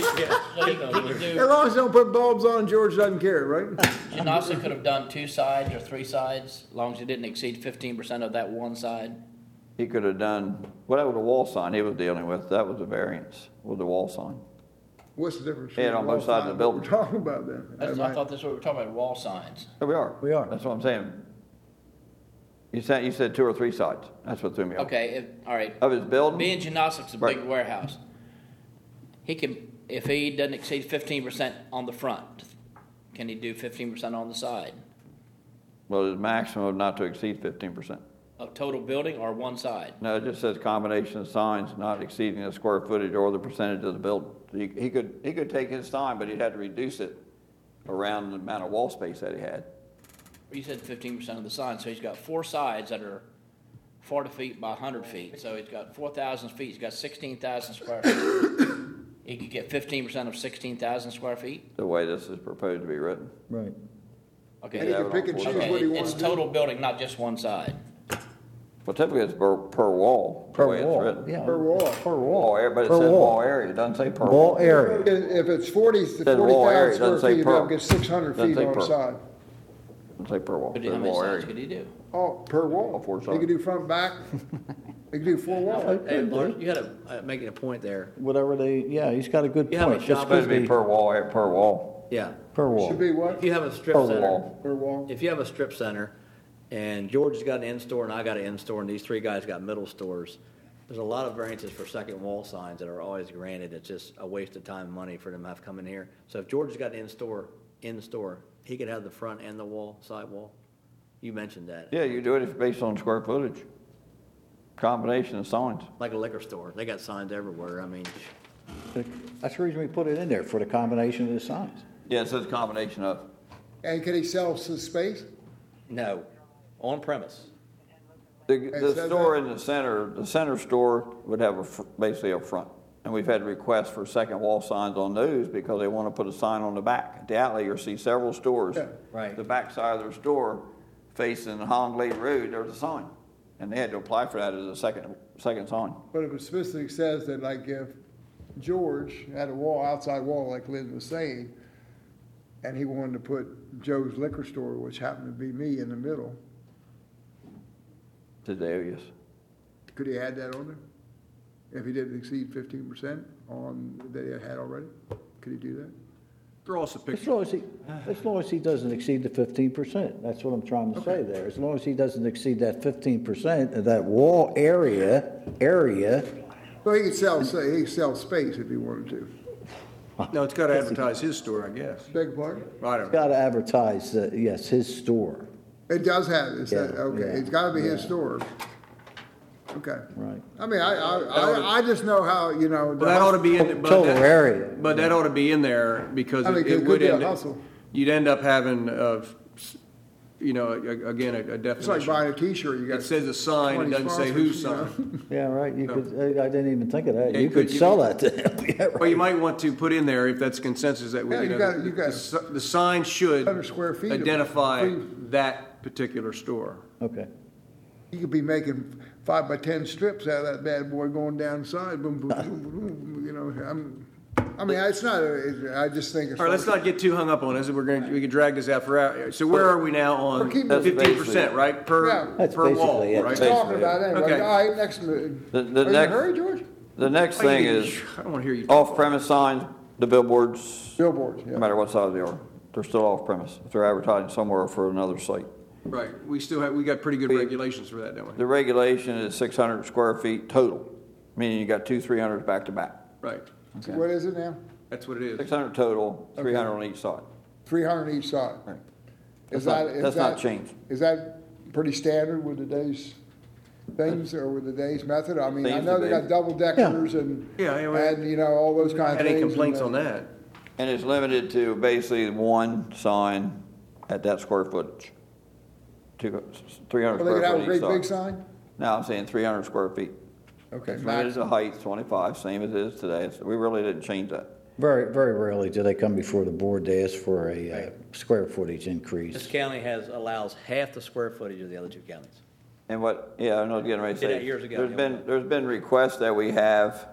you you could As do, long as they don't put bulbs on, George doesn't care, right? Genosic could have done two sides or three sides, as long as it didn't exceed fifteen percent of that one side. He could have done, well, that was the wall sign he was dealing with. That was a variance with the wall sign. What's the difference? Yeah, on between both sides of the what we're building. talking about then. That's, I thought this was what we were talking about, wall signs. Here we are. We are. That's what I'm saying. You said, you said two or three sides. That's what threw me off. Okay, if, all right, Of his building? being Genosic's a Right. big warehouse, he can, if he doesn't exceed fifteen percent on the front, can he do fifteen percent on the side? Well, the maximum of not to exceed fifteen percent. Of total building or one side? No, it just says combination of signs not exceeding the square footage or the percentage of the building. So He, he could, he could take his sign, but he'd have to reduce it around the amount of wall space that he had. You said fifteen percent of the sign, so he's got four sides that are forty feet by hundred feet, so he's got four thousand feet, he's got sixteen thousand square feet. He could get fifteen percent of sixteen thousand square feet? The way this is proposed to be written. Right. Okay. And he Yeah, can pick and okay, choose Okay, what he it's wants to do. total building, not just one side. Well, typically it's per, per wall, the Per way it's wall, written. yeah. Per wall. Per Wall wall. area, but it Per says wall. wall area, it doesn't say per Wall wall. area. If it's forty, Says wall area, forty it doesn't thousand say square feet, you'll per. get six hundred Doesn't feet say on per. the side. Let's say per wall, Could you- per How many wall signs area. could you do? Oh, per wall. All four They sides. could do front, back. They could do four walls. Hey, Lawrence, you had a, uh, making a point there. Whatever they, yeah, he's got a good You have a point. This shop- could Supposed to be per wall, eh, per wall. Yeah. Per wall. Should be If what? you have a strip Per center, wall. Per wall. if you have a strip center and George has got an in-store and I got an in-store and these three guys got middle stores, there's a lot of variances for second wall signs that are always granted. It's just a waste of time and money for them to have to come in here. So if George has got an in-store, in-store, he could have the front and the wall, side wall. You mentioned that. Yeah, you do it if based on square footage. Combination of signs. Like a liquor store. They got signs everywhere. I mean, That's the reason we put it in there, for the combination of the signs. Yeah, it says combination of. And can he sell some space? no, on premise. The, It the says store that? in the center, the center store would have a, fr- basically a front. And we've had requests for second wall signs on those because they want to put a sign on the back. At the outlet, you'll see several stores. Yeah. Right. The back side of their store facing Holland Glade Road, there's a sign. And they had to apply for that as a second, second sign. But if it specifically says that, like, if George had a wall, outside wall, like Liz was saying, and he wanted to put Joe's Liquor Store, which happened to be me, in the middle, Today, yes. could he add that on there? If he didn't exceed fifteen percent on, that he had already? Could he do that? Draw us a As picture. long as he, as long as he doesn't exceed the fifteen percent, that's what I'm trying to say there. As long as he doesn't exceed that fifteen percent of that wall area, area, Well, he could sell, say, he could sell space if he wanted to. No, it's got to advertise his store, I guess. Beg your pardon? I don't know. got to advertise, uh, yes, his store, It does have, it's that, Yeah, okay, yeah, it's gotta be his yeah. store. Okay. right. I mean, I, I, I, I just know how, you know. Well, that ought to be in, but Total that, area. but that ought to be in there because I mean, it it it could would be a end, hustle. you'd end up having, uh, you know, a- again, a a It's like definition. buying a T-shirt, you got. It says a sign, it twenty doesn't say whose sponsors, you know. sign. Yeah, right, you could, I I didn't even think of that. Yeah, You you could could- you sell could- that to him, yeah, Well, you right. might want to put in there, if that's consensus, that, we- Yeah, you you know, got- you the got- the si- the sign should Hundred square feet of identify free- that particular store. Okay. You could be making five by ten strips out of that bad boy going down the side, boom, boom, boom, boom, you know, I'm, I mean, it's not, a- I just think it's. All right, let's not get too hung up on this, we're going, we can drag this out for, hours. So where are we now on We're keeping- That's fifteen percent, basically- right, Yeah. per, That's per wall, basically it. right? We're talking about it, anyway. Okay. All right, next, are The- you the in a next- hurry, George? The next Why you thing get- is I don't want to hear you. off-premise signs, the billboards, Billboards, no yeah. matter what size they are, they're still off-premise. If they're advertising somewhere for another site. Right, we still have, we got pretty good We- regulations for that, don't we? The regulation is six hundred square feet total, meaning you got two three hundreds back to back. Right, So what is it now? that's what it is. six hundred total, three hundred on each side. Three hundred each side. Right. Is That's not- that, is that's not that- changed. Is that pretty standard with today's things or with today's method? I mean, I Seems know to they be. got double deckers and, Yeah, yeah, well, and, you know, all those kind of things. Any and complaints then- on that? And it's limited to basically one sign at that square footage. Two, three hundred Well, they could have square a foot great each big side. sign? No, I'm saying three hundred square feet. Okay, It's limited max. to height, twenty-five, same as it is today. So we really didn't change that. Very, very rarely do they come before the board to ask for a uh, square footage This increase. county has, allows half the square footage of the other two counties. And what, yeah, I know, getting ready to Did say. that years ago, There's yeah. been, there's been requests that we have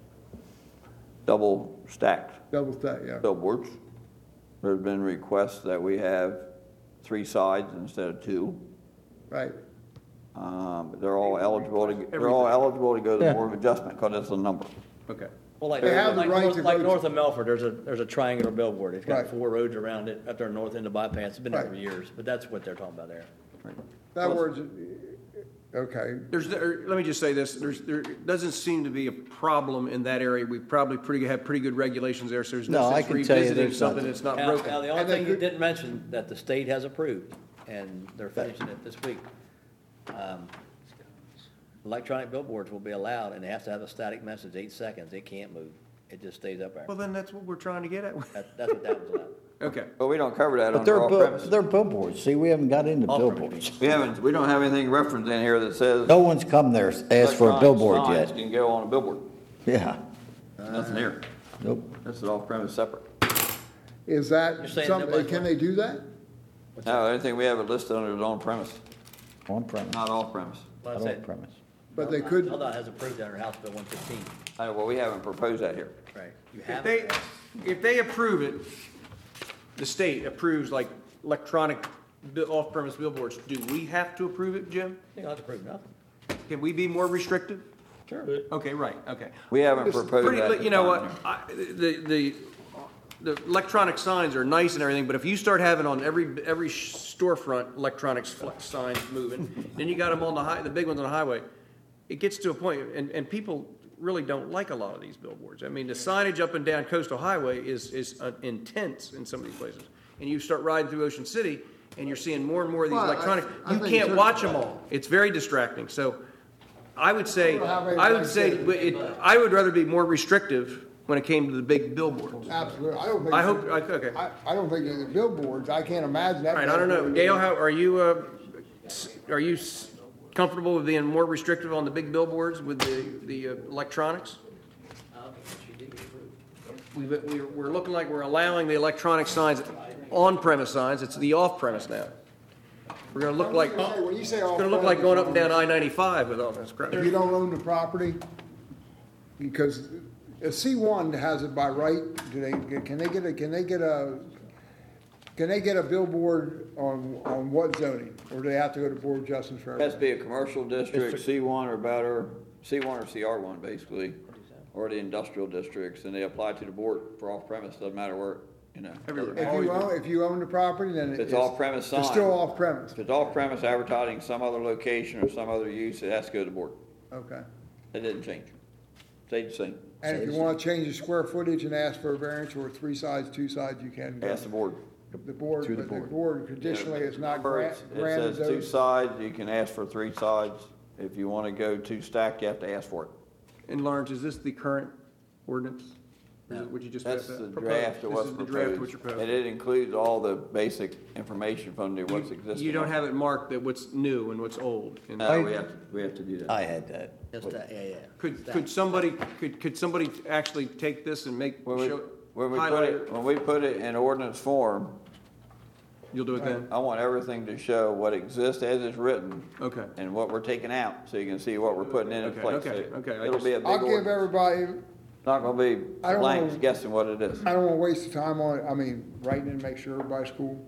double stacked Double stack, yeah. billboards. There's been requests that we have three sides instead of two. Right. Um, they're all eligible to, they're all eligible to go to the Yeah. Board of Adjustment because it's a number. Okay. Well, like, They have the like, right north, to like go- north of Melford, there's a, there's a triangular billboard. It's got Right. four roads around it up there north end of bypass. It's been there for Right. years, but that's what they're talking about there. That word's, okay. There's, there, let me just say this, there's, there doesn't seem to be a problem in that area. We probably pretty, have pretty good regulations there, so there's No, no I sense can tell you revisiting there's something not. that's not Now, broken. now, the only And they thing you could- didn't mention, that the state has approved, and they're finishing it this week. Um, Electronic billboards will be allowed, and they have to have a static message, eight seconds. It can't move. It just stays up there. Well, then that's what we're trying to get at. That, that's what that was allowed. Okay. But we don't cover that But under they're, bill- off-premise. they're billboards, see, we haven't got into Off-premise. billboards. We haven't, we don't have anything referenced in here that says. No one's come there, asked for a electronic billboard signs yet. Can go on a billboard. Yeah, Nothing here. nope. This is off-premise separate. Is that You're saying something, nobody's can they do that? No, anything we have it listed under is on-premise, On premise, not off-premise. Well, I not said, off premise. But they could, L D O T has approved under House Bill one fifteen. I know, well, we haven't proposed that here. Right. You If have they, it. if they approve it, the state approves like electronic bi- off-premise billboards, do we have to approve it, Jim? You don't have to prove nothing. Can we be more restrictive? Sure. Okay, right, okay. We haven't It's proposed pretty that. li- to You know what, Congress. I, the, the, the electronic signs are nice and everything, but if you start having on every, every storefront, electronic fl- signs moving, then you got them on the high, the big ones on the highway, it gets to a point, and, and people really don't like a lot of these billboards. I mean, the signage up and down Coastal Highway is, is uh, intense in some of these places. And you start riding through Ocean City, and you're seeing more and more of these Well, I- electronic, I you think can't it's- watch them all. It's very distracting, so I would say, I don't know how many I would times say, they- it- I would rather be more restrictive when it came to the big billboards. Absolutely, I don't think. I hope, I- okay. I, I don't think the billboards, I can't imagine that. All right, I don't know. Gail, how, are you, uh, s- are you s- comfortable with being more restrictive on the big billboards with the, the uh, electronics? We, we're, we're looking like we're allowing the electronic signs, on-premise signs, it's the off-premise now. We're gonna look like, it's When you say gonna look like going up and down I ninety-five with all this crap. If you don't own the property, because a C one has it by right, do they, can they get a, can they get a, can they get a billboard on, on what zoning? Or do they have to go to Board of Justice for It has to everything? be a commercial district, C one or better, C one or C R one, basically, or the industrial districts, and they apply to the board for off-premise, doesn't matter where, you know. Everywhere. If you own, if you own the property, then If it's. it's off-premise sign. It's still off-premise, If it's off-premise advertising some other location or some other use, it has to go to the board. okay. It didn't change. Stayed the same. And if you wanna change the square footage and ask for a variance or three sides, two sides, you can. go. Ask the board. The board, through the but the board. board traditionally is not Remember, grant, it's- granted It says two those. sides, you can ask for three sides. If you want to go two stacked, you have to ask for it. And Lawrence, is this the current ordinance? Or is it what you just That's passed? the Proposed. draft of what's This is the draft proposed. what you're proposing. And it includes all the basic information from the what's existing. You don't have it marked that what's new and what's old. in No, there. we have, to- we have to do that. I had that. Just that, yeah, yeah. Could, could somebody, could, could somebody actually take this and make, When we, show, when we put highlight it, it? when we put it in ordinance form, You'll do it then? I want everything to show what exists as it's written Okay. and what we're taking out, so you can see what we're putting in its Okay, place. okay, okay, I It'll just- be a big I'll give ordinance. everybody, Not gonna be I don't blanks wanna- guessing what it is. I don't wanna waste the time on it, I mean, writing and make sure everybody's cool.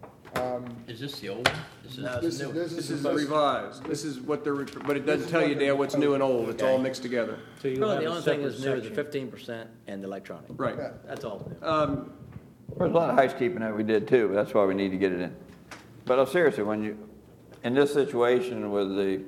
Um, Is this the old one? This is No, it's This new. is, this This is. is the most- revised. This is what they're, but it This doesn't is tell what you, they're Dale, what's new and old. It's all mixed together. So you Really, have the a only thing separate that's new is the section. fifteen percent and the electronic. Right. Yeah. That's all new. Um, There's a lot of housekeeping that we did too, but that's why we need to get it in. But uh, seriously, when you, in this situation with the,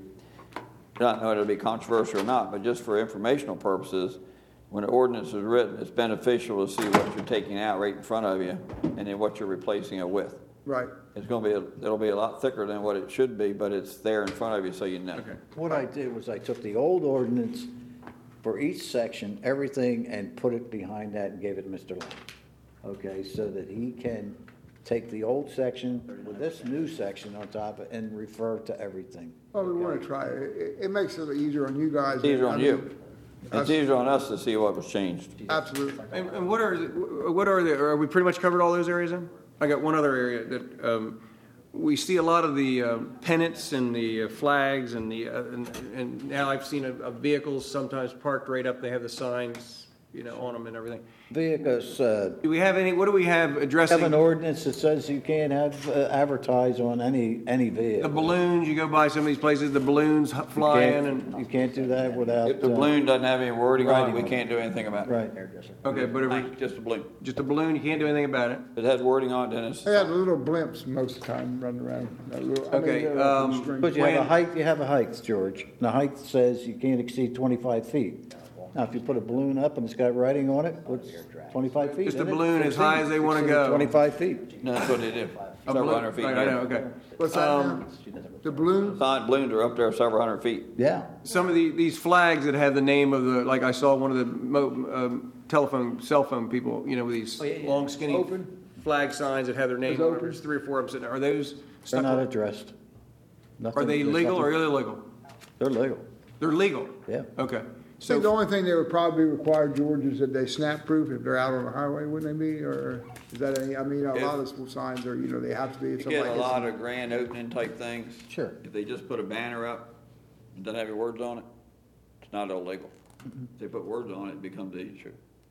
not knowing it'll be controversial or not, but just for informational purposes, when the ordinance is written, it's beneficial to see what you're taking out right in front of you and then what you're replacing it with. Right, It's gonna be, a- it'll be a lot thicker than what it should be, but it's there in front of you so you know. okay. What I did was I took the old ordinance for each section, everything, and put it behind that and gave it to Mister Lang. Okay, so that he can take the old section with this new section on top of it and refer to everything. well, we wanna try it, it, it makes it easier on you guys. It's easier I on mean, you. It's easier on us to see what was changed. Absolutely. And, and what are, the- what are the, are we pretty much covered all those areas then? I got one other area that, um, we see a lot of the um, pennants and the uh, flags and the, uh, and, and now I've seen of of vehicles sometimes parked right up, they have the signs, you know, on them and everything. Vehicles, uh, Do we have any, what do we have have an addressing ordinance that says you can't have uh, advertise on any, any the vehicle. balloons? You go by some of these places, the balloons h- You fly in can't- and, You can't do that without. If the uh, balloon doesn't have any wording on it, we Right. can't do anything about it. Right. okay, but if we, Just a balloon. just a balloon, you can't do anything about it. If it has wording on it, then it's. They have little blimps most of the time running around. that little- I mean, Okay, they're like um, string- But you have a When- height, you have a height, George. The height says you can't exceed twenty-five feet. Now, if you put a balloon up and it's got writing on it, what's twenty-five feet? Just a isn't it? balloon as high as they wanna Exceed go. Twenty-five feet. No, that's what they do. A Several balloon- hundred feet. Right, I know, okay. What's that Um, now? The balloon? Sign balloons are up there several hundred feet. Yeah. Some of the, these flags that have the name of the, like I saw one of the mo, um, telephone, cell phone people, you know, with these long skinny Open? flag signs that have their name It's on them. open? There's three or four of them sitting there. Are those They're stuck? not on- addressed. Are Nothing- they there's legal or nothing- illegal? They're legal, They're legal? yeah. Okay. I think the So, only thing they would probably require, George, is that they snap proof if they're out on the highway, wouldn't they be? Or is that any, I mean, a lot of school signs are, you know, they have to be. You if get a somebody lot hits of grand opening type things. Sure. If they just put a banner up, and doesn't have your words on it, it's not illegal. If they put words on it, it becomes an issue.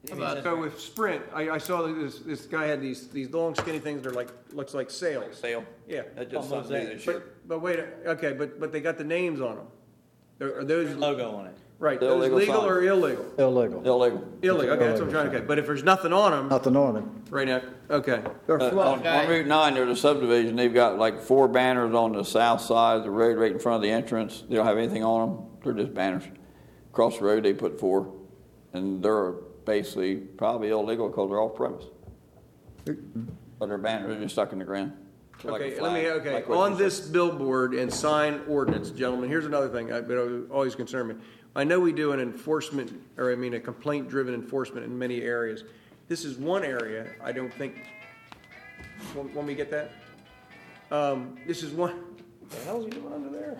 So with Sprint, I, I saw that this, this guy had these, these long skinny things that are like, looks like sails. Sale. Yeah. That just Almost something that. this year. But, but wait, okay, but, but they got the names on them. Are are those, Logo on it. right, those Illegal legal signs. or illegal? Illegal. Illegal. Illegal, okay, that's what I'm trying to get. But if there's nothing on them Nothing on it. right now, okay. They're Uh, flush. On on Route nine, there's a subdivision, they've got like four banners on the south side of the road right in front of the entrance. They don't have anything on them, they're just banners. Across the road, they put four, and they're basically probably illegal because they're off premise. But they're banners, they're just stuck in the ground. Like a Okay, let me, flag, okay, like what on you this said. billboard and sign ordinance, gentlemen, here's another thing that that always concerned me. I know we do an enforcement, or I mean, a complaint-driven enforcement in many areas. This is one area, I don't think, want, want me to get that? Um, this is one, what the hell is he doing under there?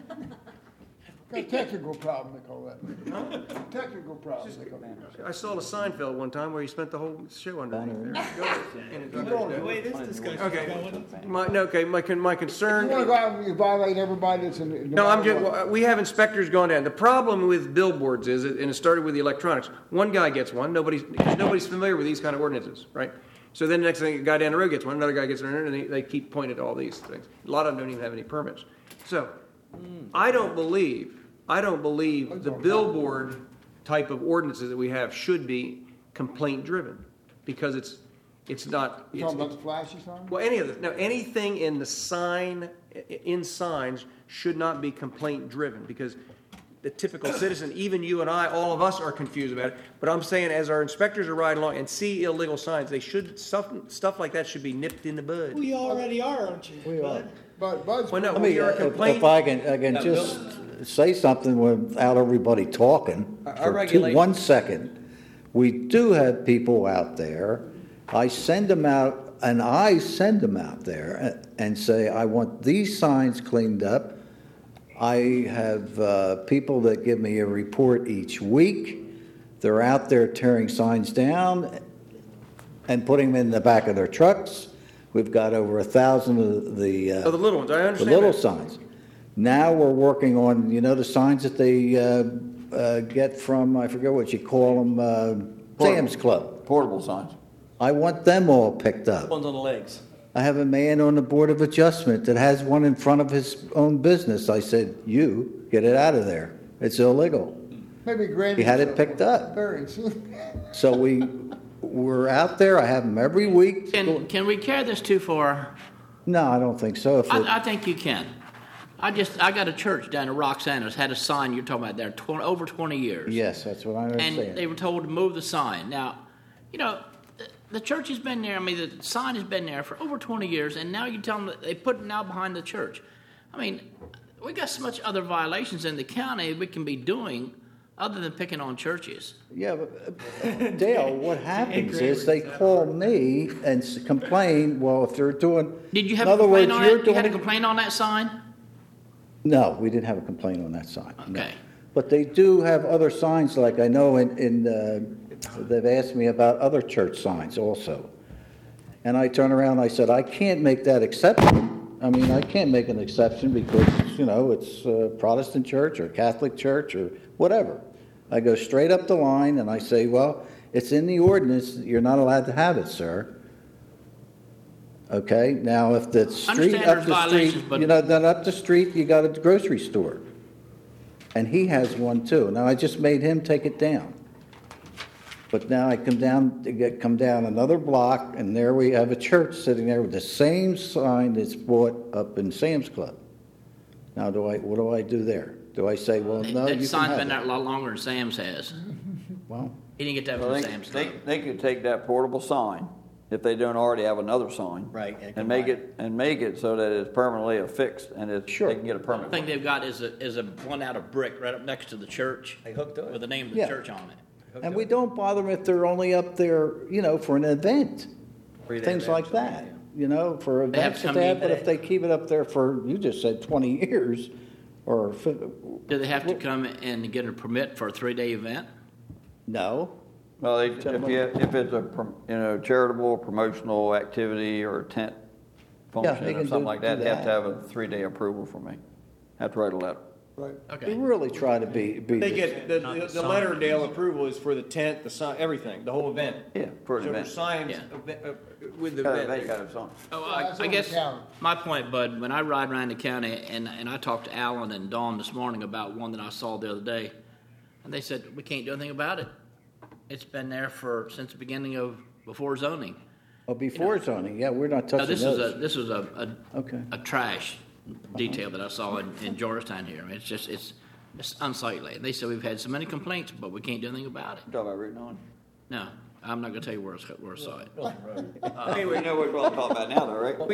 Got a technical problem, they call that. Technical problem, they call that. I saw the Seinfeld one time where he spent the whole show underneath there. The way this discussion Okay. is going. My, no, okay, my, con- my You concern. wanna go out and violate everybody that's in. No, I'm just, we have inspectors going down. The problem with billboards is, and it started with the electronics, one guy gets one, nobody's, because nobody's familiar with these kind of ordinances, right? So then the next thing, a guy down the road gets one, another guy gets another, and they, they keep pointing at all these things. A lot of them don't even have any permits. So, I don't believe, I don't believe the billboard type of ordinances that we have should be complaint-driven, because it's, it's not. You talking about the flashy sign? Well, any of this, no, anything in the sign, i- in signs should not be complaint-driven, because the typical citizen, even you and I, all of us are confused about it. But I'm saying, as our inspectors are riding along and see illegal signs, they should, stuff, stuff like that should be nipped in the bud. We already are, aren't you? We are. But Bud's. Well, no, Let when me, you're a if complaint, if I can, I can just say something without everybody talking Our- our for two, regulations- one second. We do have people out there, I send them out, and I send them out there and say, I want these signs cleaned up. I have uh, people that give me a report each week. They're out there tearing signs down and putting them in the back of their trucks. We've got over a thousand of the, uh, oh, the little ones, I the understand little that. signs. Now we're working on, you know, the signs that they uh, uh, get from, I forget what you call them, uh, Sam's Club. Portable signs. I want them all picked up. Ones on the legs. I have a man on the Board of Adjustment that has one in front of his own business. I said, you, get it out of there. It's illegal. Maybe granted. He had it picked up. Variance. So we, we're out there. I have them every week. Can, can we carry this too far? No, I don't think so. If it- I, I think you can. I just, I got a church down in Roxanne that's had a sign you're talking about there twenty, over twenty years. Yes, that's what I And understand. they were told to move the sign. Now, you know, the, the church has been there, I mean, the sign has been there for over twenty years, and now you tell them that they put it now behind the church. I mean, we got so much other violations in the county we can be doing other than picking on churches. Yeah, but uh, Dale, what happens is they call me and s- complain, well, if they're doing. Did you have in a other complaint words, on you're that? You had a doing- complaint on that sign? No, we didn't have a complaint on that sign. no. Okay. But they do have other signs, like I know in, in, uh, they've asked me about other church signs also. And I turn around, I said, I can't make that exception. I mean, I can't make an exception because, you know, it's a Protestant church or Catholic church or whatever. I go straight up the line and I say, well, it's in the ordinance, you're not allowed to have it, sir. Okay, now if the street, understand up there's the violations, street, but- you know, then up the street, you got a grocery store. And he has one too. Now, I just made him take it down. But now I come down, to get, come down another block, and there we have a church sitting there with the same sign that's bought up in Sam's Club. Now, do I, what do I do there? Do I say, well, no, That you can sign's have been there it? a lot longer than Sam's has. Well, He didn't get that Well, from they, Sam's they, Club. they could take that portable sign, if they don't already have another sign. Right, and And make combine it, and make it so that it's permanently affixed and it's, Sure. they can get a The permit. thing they've got is a, is a one out of brick right up next to the church. They hooked to it? With the name of the Yeah. church on it. and we don't bother them if they're only up there, you know, for an event. Three-day Things like events, that, you know, for They have events to that come they have, to but you. if they keep it up there for, you just said twenty years, or, fif- Do they have to come and get a permit for a three-day event? no, Well, they, if you, if it's a, prom- you know, charitable, promotional activity or tent Yeah, function they or can something do- like that, do they have to that. have a three-day approval from me. Have to write a letter. Right. We Okay. really try to be, be. They get, the, Not the, the the sign. Lauderdale approval is for the tent, the sign, everything, the whole event. Yeah, for an So event. there's signs Yeah. event- uh, with the Got a- event. They got it on. Oh, Yeah, I, that's I over guess the counter. my point, Bud, when I ride around the county, and, and I talked to Alan and Dawn this morning about one that I saw the other day, and they said, we can't do anything about it. It's been there for, since the beginning of, before zoning. Oh, before zoning, yeah, we're not Now, touching this is a, those. this is a, a, Okay. a trash detail that I saw in, in Georgetown here. I mean, it's just, it's, it's unsightly. And they said, we've had so many complaints, but we can't do anything about it. You talking about Route nine? No, I'm not gonna tell you where it's, where I saw it. Anyway, you know what we're talking about now, though, right? We,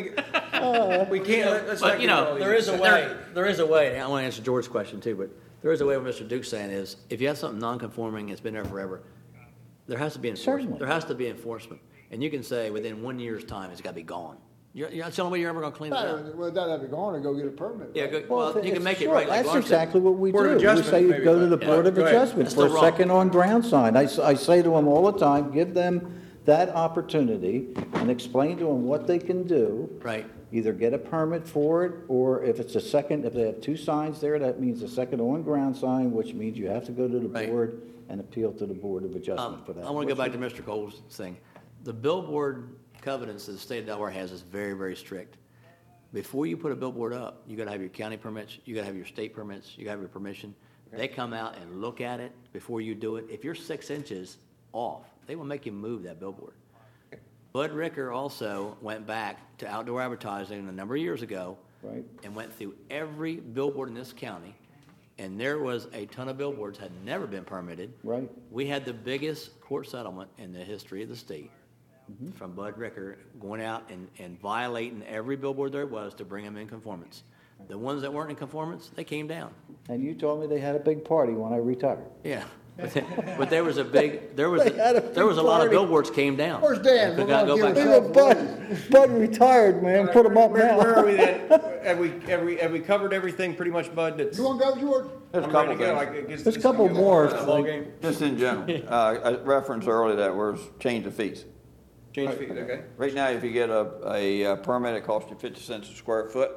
we can't, let- let's But, not you get know, all these- There is a There- way, there is a way, and I want to answer George's question too, but there is a way what Mister Duke's saying is, if you have something non-conforming, it's been there forever, there has to be enforcement. Certainly. There has to be enforcement. And you can say, within one year's time, it's got to be gone. You're, you're, that's the only way you're ever going to clean it up. Well, it doesn't have to go on and go get a permit. Yeah, right? go, well, if you can make it sure, right, like That's Lawrence said. exactly what we do. Board of We Adjustment, say, maybe, go to the but- Board Yeah, of go ahead. Adjustment That's for a still wrong. second on-ground sign. I, s- I say to them all the time, give them that opportunity and explain to them what they can do. Right. Either get a permit for it, or if it's a second, if they have two signs there, that means a second on-ground sign, which means you have to go to the Right. board and appeal to the Board of Um, Adjustment for that. I want to go back to Mister Cole's thing. The billboard covenants that the state of Delaware has is very, very strict. Before you put a billboard up, you got to have your county permits, you got to have your state permits, you got to have your permission. They come out and look at it before you do it. If you're six inches off, they will make you move that billboard. Bud Ricker also went back to outdoor advertising a number of years ago. Right. And went through every billboard in this county, and there was a ton of billboards had never been permitted. Right. We had the biggest court settlement in the history of the state from Bud Ricker going out and, and violating every billboard there was to bring them in conformance. The ones that weren't in conformance, they came down. And you told me they had a big party when I retired. Yeah. But, there- but there was a big, there was, They had a there was a big lot of party. billboards came down. Where's Dan? They We're gotta gonna go give back him up. Bud, Bud retired, man, put him up Where, now. where are we then? Have we, have we, have we covered everything pretty much, Bud? That's, You want to go, George? There's a I'm couple ready to go. things. I guess There's a this couple is- more, Ball like- game. Just in general, uh, I referenced earlier that was change of fees. Change fees, okay? Right now, if you get a, a uh, permit, it costs you fifty cents a square foot.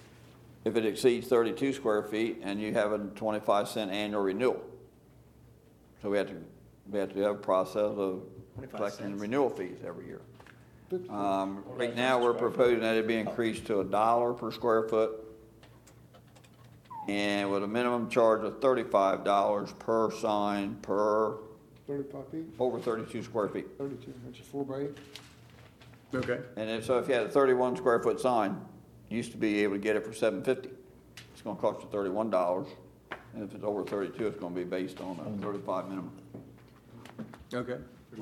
If it exceeds thirty-two square feet, and you have a twenty-five cent annual renewal. So we have to, we have to have a process of collecting renewal fees every year. Um, right now, we're proposing that it be increased to a dollar per square foot, and with a minimum charge of thirty-five dollars per sign per Thirty-five feet, over thirty-two square feet. thirty-two, that's a four by eight. Okay. And if, so if you had a thirty-one square foot sign, you used to be able to get it for seven fifty. It's gonna cost you thirty-one dollars, and if it's over thirty-two, it's gonna be based on a thirty-five minimum. Okay.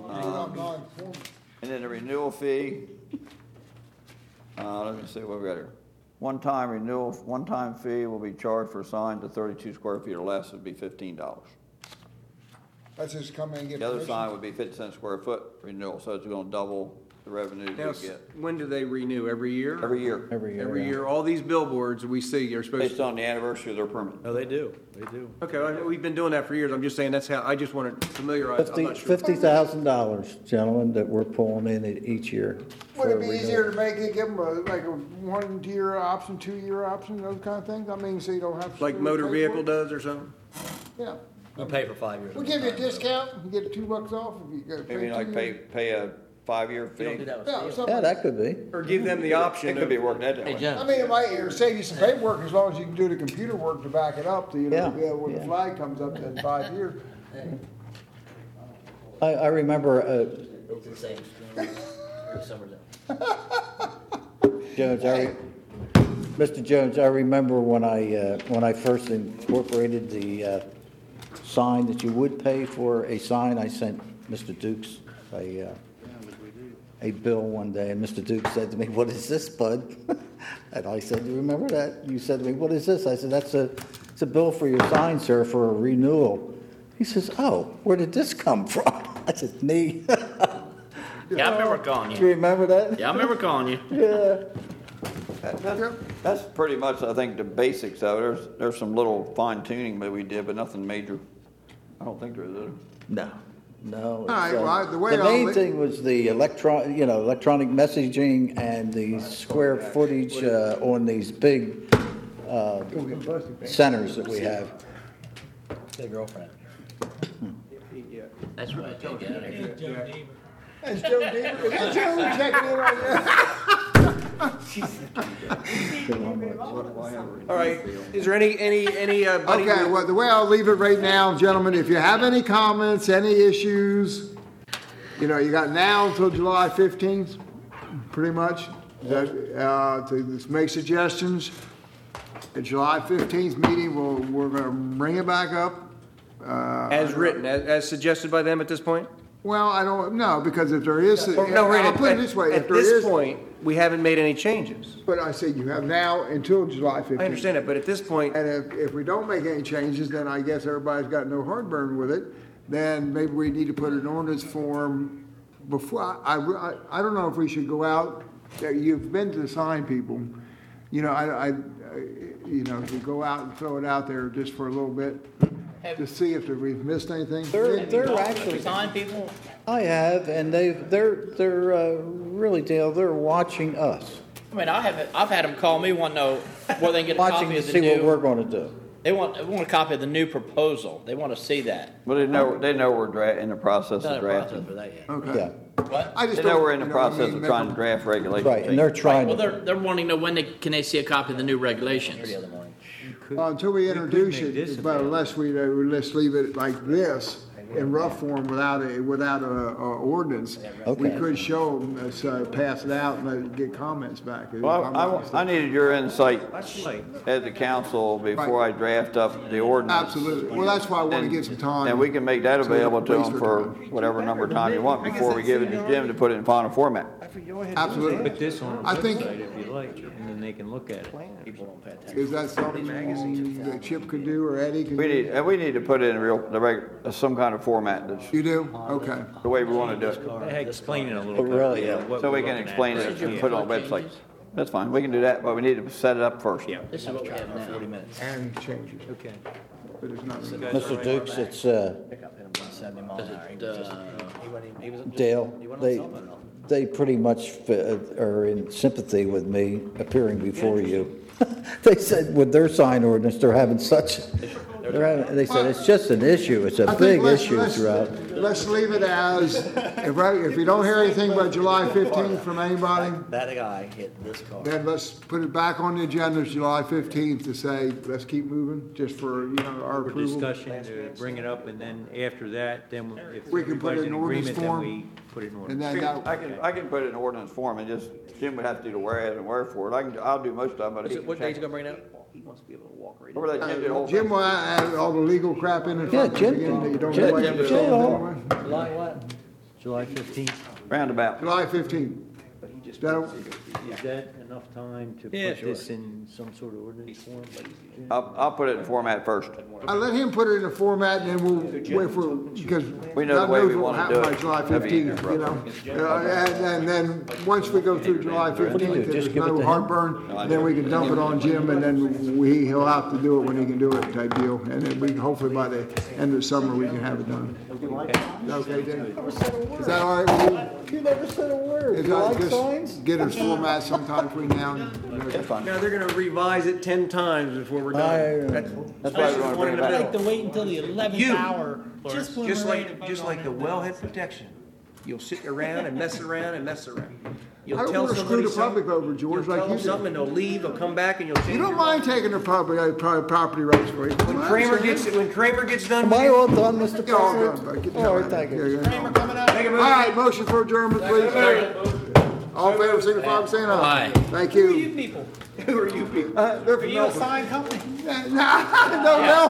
And then the renewal fee, uh, let me see what we got here. One-time renewal, one-time fee will be charged for a sign to thirty-two square feet or less, it'd be fifteen dollars. That's just come in and get The other permission. sign would be fifty cents square foot renewal, so it's gonna double the revenue Now, you get when do they renew? Every year? every year, Every year. Every yeah. year, all these billboards we see are supposed based to. on the anniversary of their permit. Oh, they do, they do. Okay, well, we've been doing that for years. I'm just saying that's how, I just want to familiarize, I'm Fifty, not sure. fifty thousand dollars, gentlemen, that we're pulling in e- each year. Would for it be renewal. easier to make it, give them a, like a one-year option, two-year option, those kind of things? I mean, so you don't have to. Like do motor paperwork? vehicle does or something? Yeah. We'll pay for five years. We'll give you a discount, you get two bucks off if you go. Maybe like two pay, years. pay a five-year You fee. don't do that with Yeah, steel. something. Yeah, that could be. Or give them the It option could of, be working that Hey, way. I Jim, mean, it might it'll save you some paperwork as long as you can do the computer work to back it up, to, you know, Yeah, be able- when the yeah. flag comes up in five years. I, I remember, uh, it's the same. Summer's out. Jones, I, re- Mister Jones, I remember when I, uh, when I first incorporated the, uh, sign that you would pay for a sign, I sent Mister Dukes a, uh, a bill one day, and Mister Dukes said to me, "What is this, Bud?" And I said, "You remember that?" You said to me, "What is this?" I said, "That's a, it's a bill for your sign, sir, for a renewal." He says, "Oh, where did this come from?" I said, "Me." Yeah, I remember calling Do you you. remember that? Yeah, I remember calling you. Yeah. That- That's, that's pretty much, I think, the basics of it. There's, there's some little fine tuning that we did, but nothing major. I don't think there is. is there? No, no. it's, right, uh, well, the way The I'll main li- thing was the electron, you know, electronic messaging and the square footage uh, on these big uh, centers that we have. Their girlfriend. Yeah. That's right. Get out of here. Hey, Joe Deaver. Is Joe Deaver, is that Joe checking in on you? All right, is there any, any, any, uh, buddy? Okay, well, the way I'll leave it right now, gentlemen, if you have any comments, any issues, you know, you got now until July fifteenth, pretty much, that, uh, to just make suggestions. At July fifteenth meeting, we'll, we're gonna bring it back up. Uh, As written, as, as suggested by them at this point? Well, I don't, no, because if there is, Or- no, wait, I'll put it at- this way, if At there this is, point, we haven't made any changes. but I say you have now until July fifteenth. I understand it, but at this point, And if, if we don't make any changes, then I guess everybody's got no heartburn with it, then maybe we need to put an ordinance form before, I, I, I don't know if we should go out, uh, you've been to the sign people, you know, I, I, you know, to go out and throw it out there just for a little bit, to see if we've missed anything. They're, they're actually, Sign people. I have, and they, they're, they're, uh, really, Dale, they're watching us. I mean, I have, I've had them call me, want to know whether they can get a Watching copy to of the see what we're new. gonna do. They want, they want a copy of the new proposal. They want to see that. Well, they know, they know we're dra, in the process Not of a process drafting. for that yet. Okay. Yeah, What? I just They know don't- we're in the you know what I process mean, of make trying to them- draft regulations. right, and they're trying Well, to, they're, they're wanting to know when they, can they see a copy of the new regulations? The other morning. Well, until we introduce make this it, but unless we, uh, let's leave it like this, in rough form, without a, without a, a ordinance, we Okay. could show them, uh, so pass it out and uh, get comments back. Well, I, I- I needed your insight as the council before I draft up the ordinance. Absolutely, well, that's why I want to And- get some time. And we can make that to available to waste them their for time. whatever number of time you want before we give it to Jim to put it in final format. Absolutely. Put this on the I think- website if you like, and then they can look at it. People don't pay attention. Is that something that Chip could do or Eddie could We do? need, and we need to put it in real, the reg, some kind of format that's You do? Okay. the way we want to do it. Hey, explain it a little bit. really, you know, yeah. what So we're we can looking at. explain it and put it on websites. That's fine, we can do that, but we need to set it up first. Yeah, This is what we have now. Forty minutes. And change it, okay. but it's not. Mister Dukes, it's, uh, Pick up at one seventy mile an hour. He it, was just, uh, he wasn't even, he was just. Dale, he wasn't on they, cell phone, though. they pretty much fi- are in sympathy with me appearing before you. They said with their sign ordinance, they're having such, they're having, they said it's just an issue, it's a I think big let's- issue let's- throughout. Let's leave it as, if I, if you don't hear anything by July fifteenth from anybody, That guy hit this car. then let's put it back on the agenda, July fifteenth, to say, let's keep moving, just for, you know, our For approval. discussion, to bring it up, and then after that, then if We can put it everybody's in in ordinance agreement, then form. we put it in And ordinance. then that, I can, I can put it in ordinance form and just, Jim would have to do the whereas and wherefore. I can, I'll do most of them, but he can What day's check. he gonna bring it up? he wants to be able to walk right in. Remember that Jim did the whole Jim thing? will add all the legal crap in it. Yeah, from the Jim- beginning that you don't Jim- know what Jim- you're Jim- saying anyway. July what? July fifteenth, Roundabout. July fifteenth. That'll, is that enough time to Yeah, put this in some sort of ordinance form? I'll, I'll put it in format first. I let him put it in a format and then we'll wait for, because We know the God way knows we what will wanna do happen by it. July That'd be fifteenth, easier you for know? Uh, And, and then, once we go through July fifteenth, if Just there's give it to no him? heartburn, then we can dump it on Jim and then we, he'll have to do it when he can do it type deal. And then we, hopefully by the end of summer, we can have it done. Okay, Dave? Is that all right with you? You never said a word. Is You that like just signs? Get us format sometime between now and. It's fine. Now, they're gonna revise it ten times before we're I- done. That's- That's why we want to bring it I back. like to wait until the eleventh You. hour. for Just, it. just like, just like the wellhead protection. You'll sit around and mess around and mess around. You'll I don't tell wanna screw somebody the public something. over, George, You'll like tell you them something did. and they'll leave, they'll come back and you'll change You don't your mind taking the public, uh, pri- property rights for you. When Kramer gets, when Kramer gets done Am with I you, all done, Mister Get all President? done, bud. Get All done. right, thank you. Yeah, yeah. Kramer coming out. make a All motion. right, motion for adjournment, please. All in favor, signify by saying aye. Aye. Thank Who are you you. people? Who are you people? Uh, they're Are from you a Milford. sign company? No, no, no.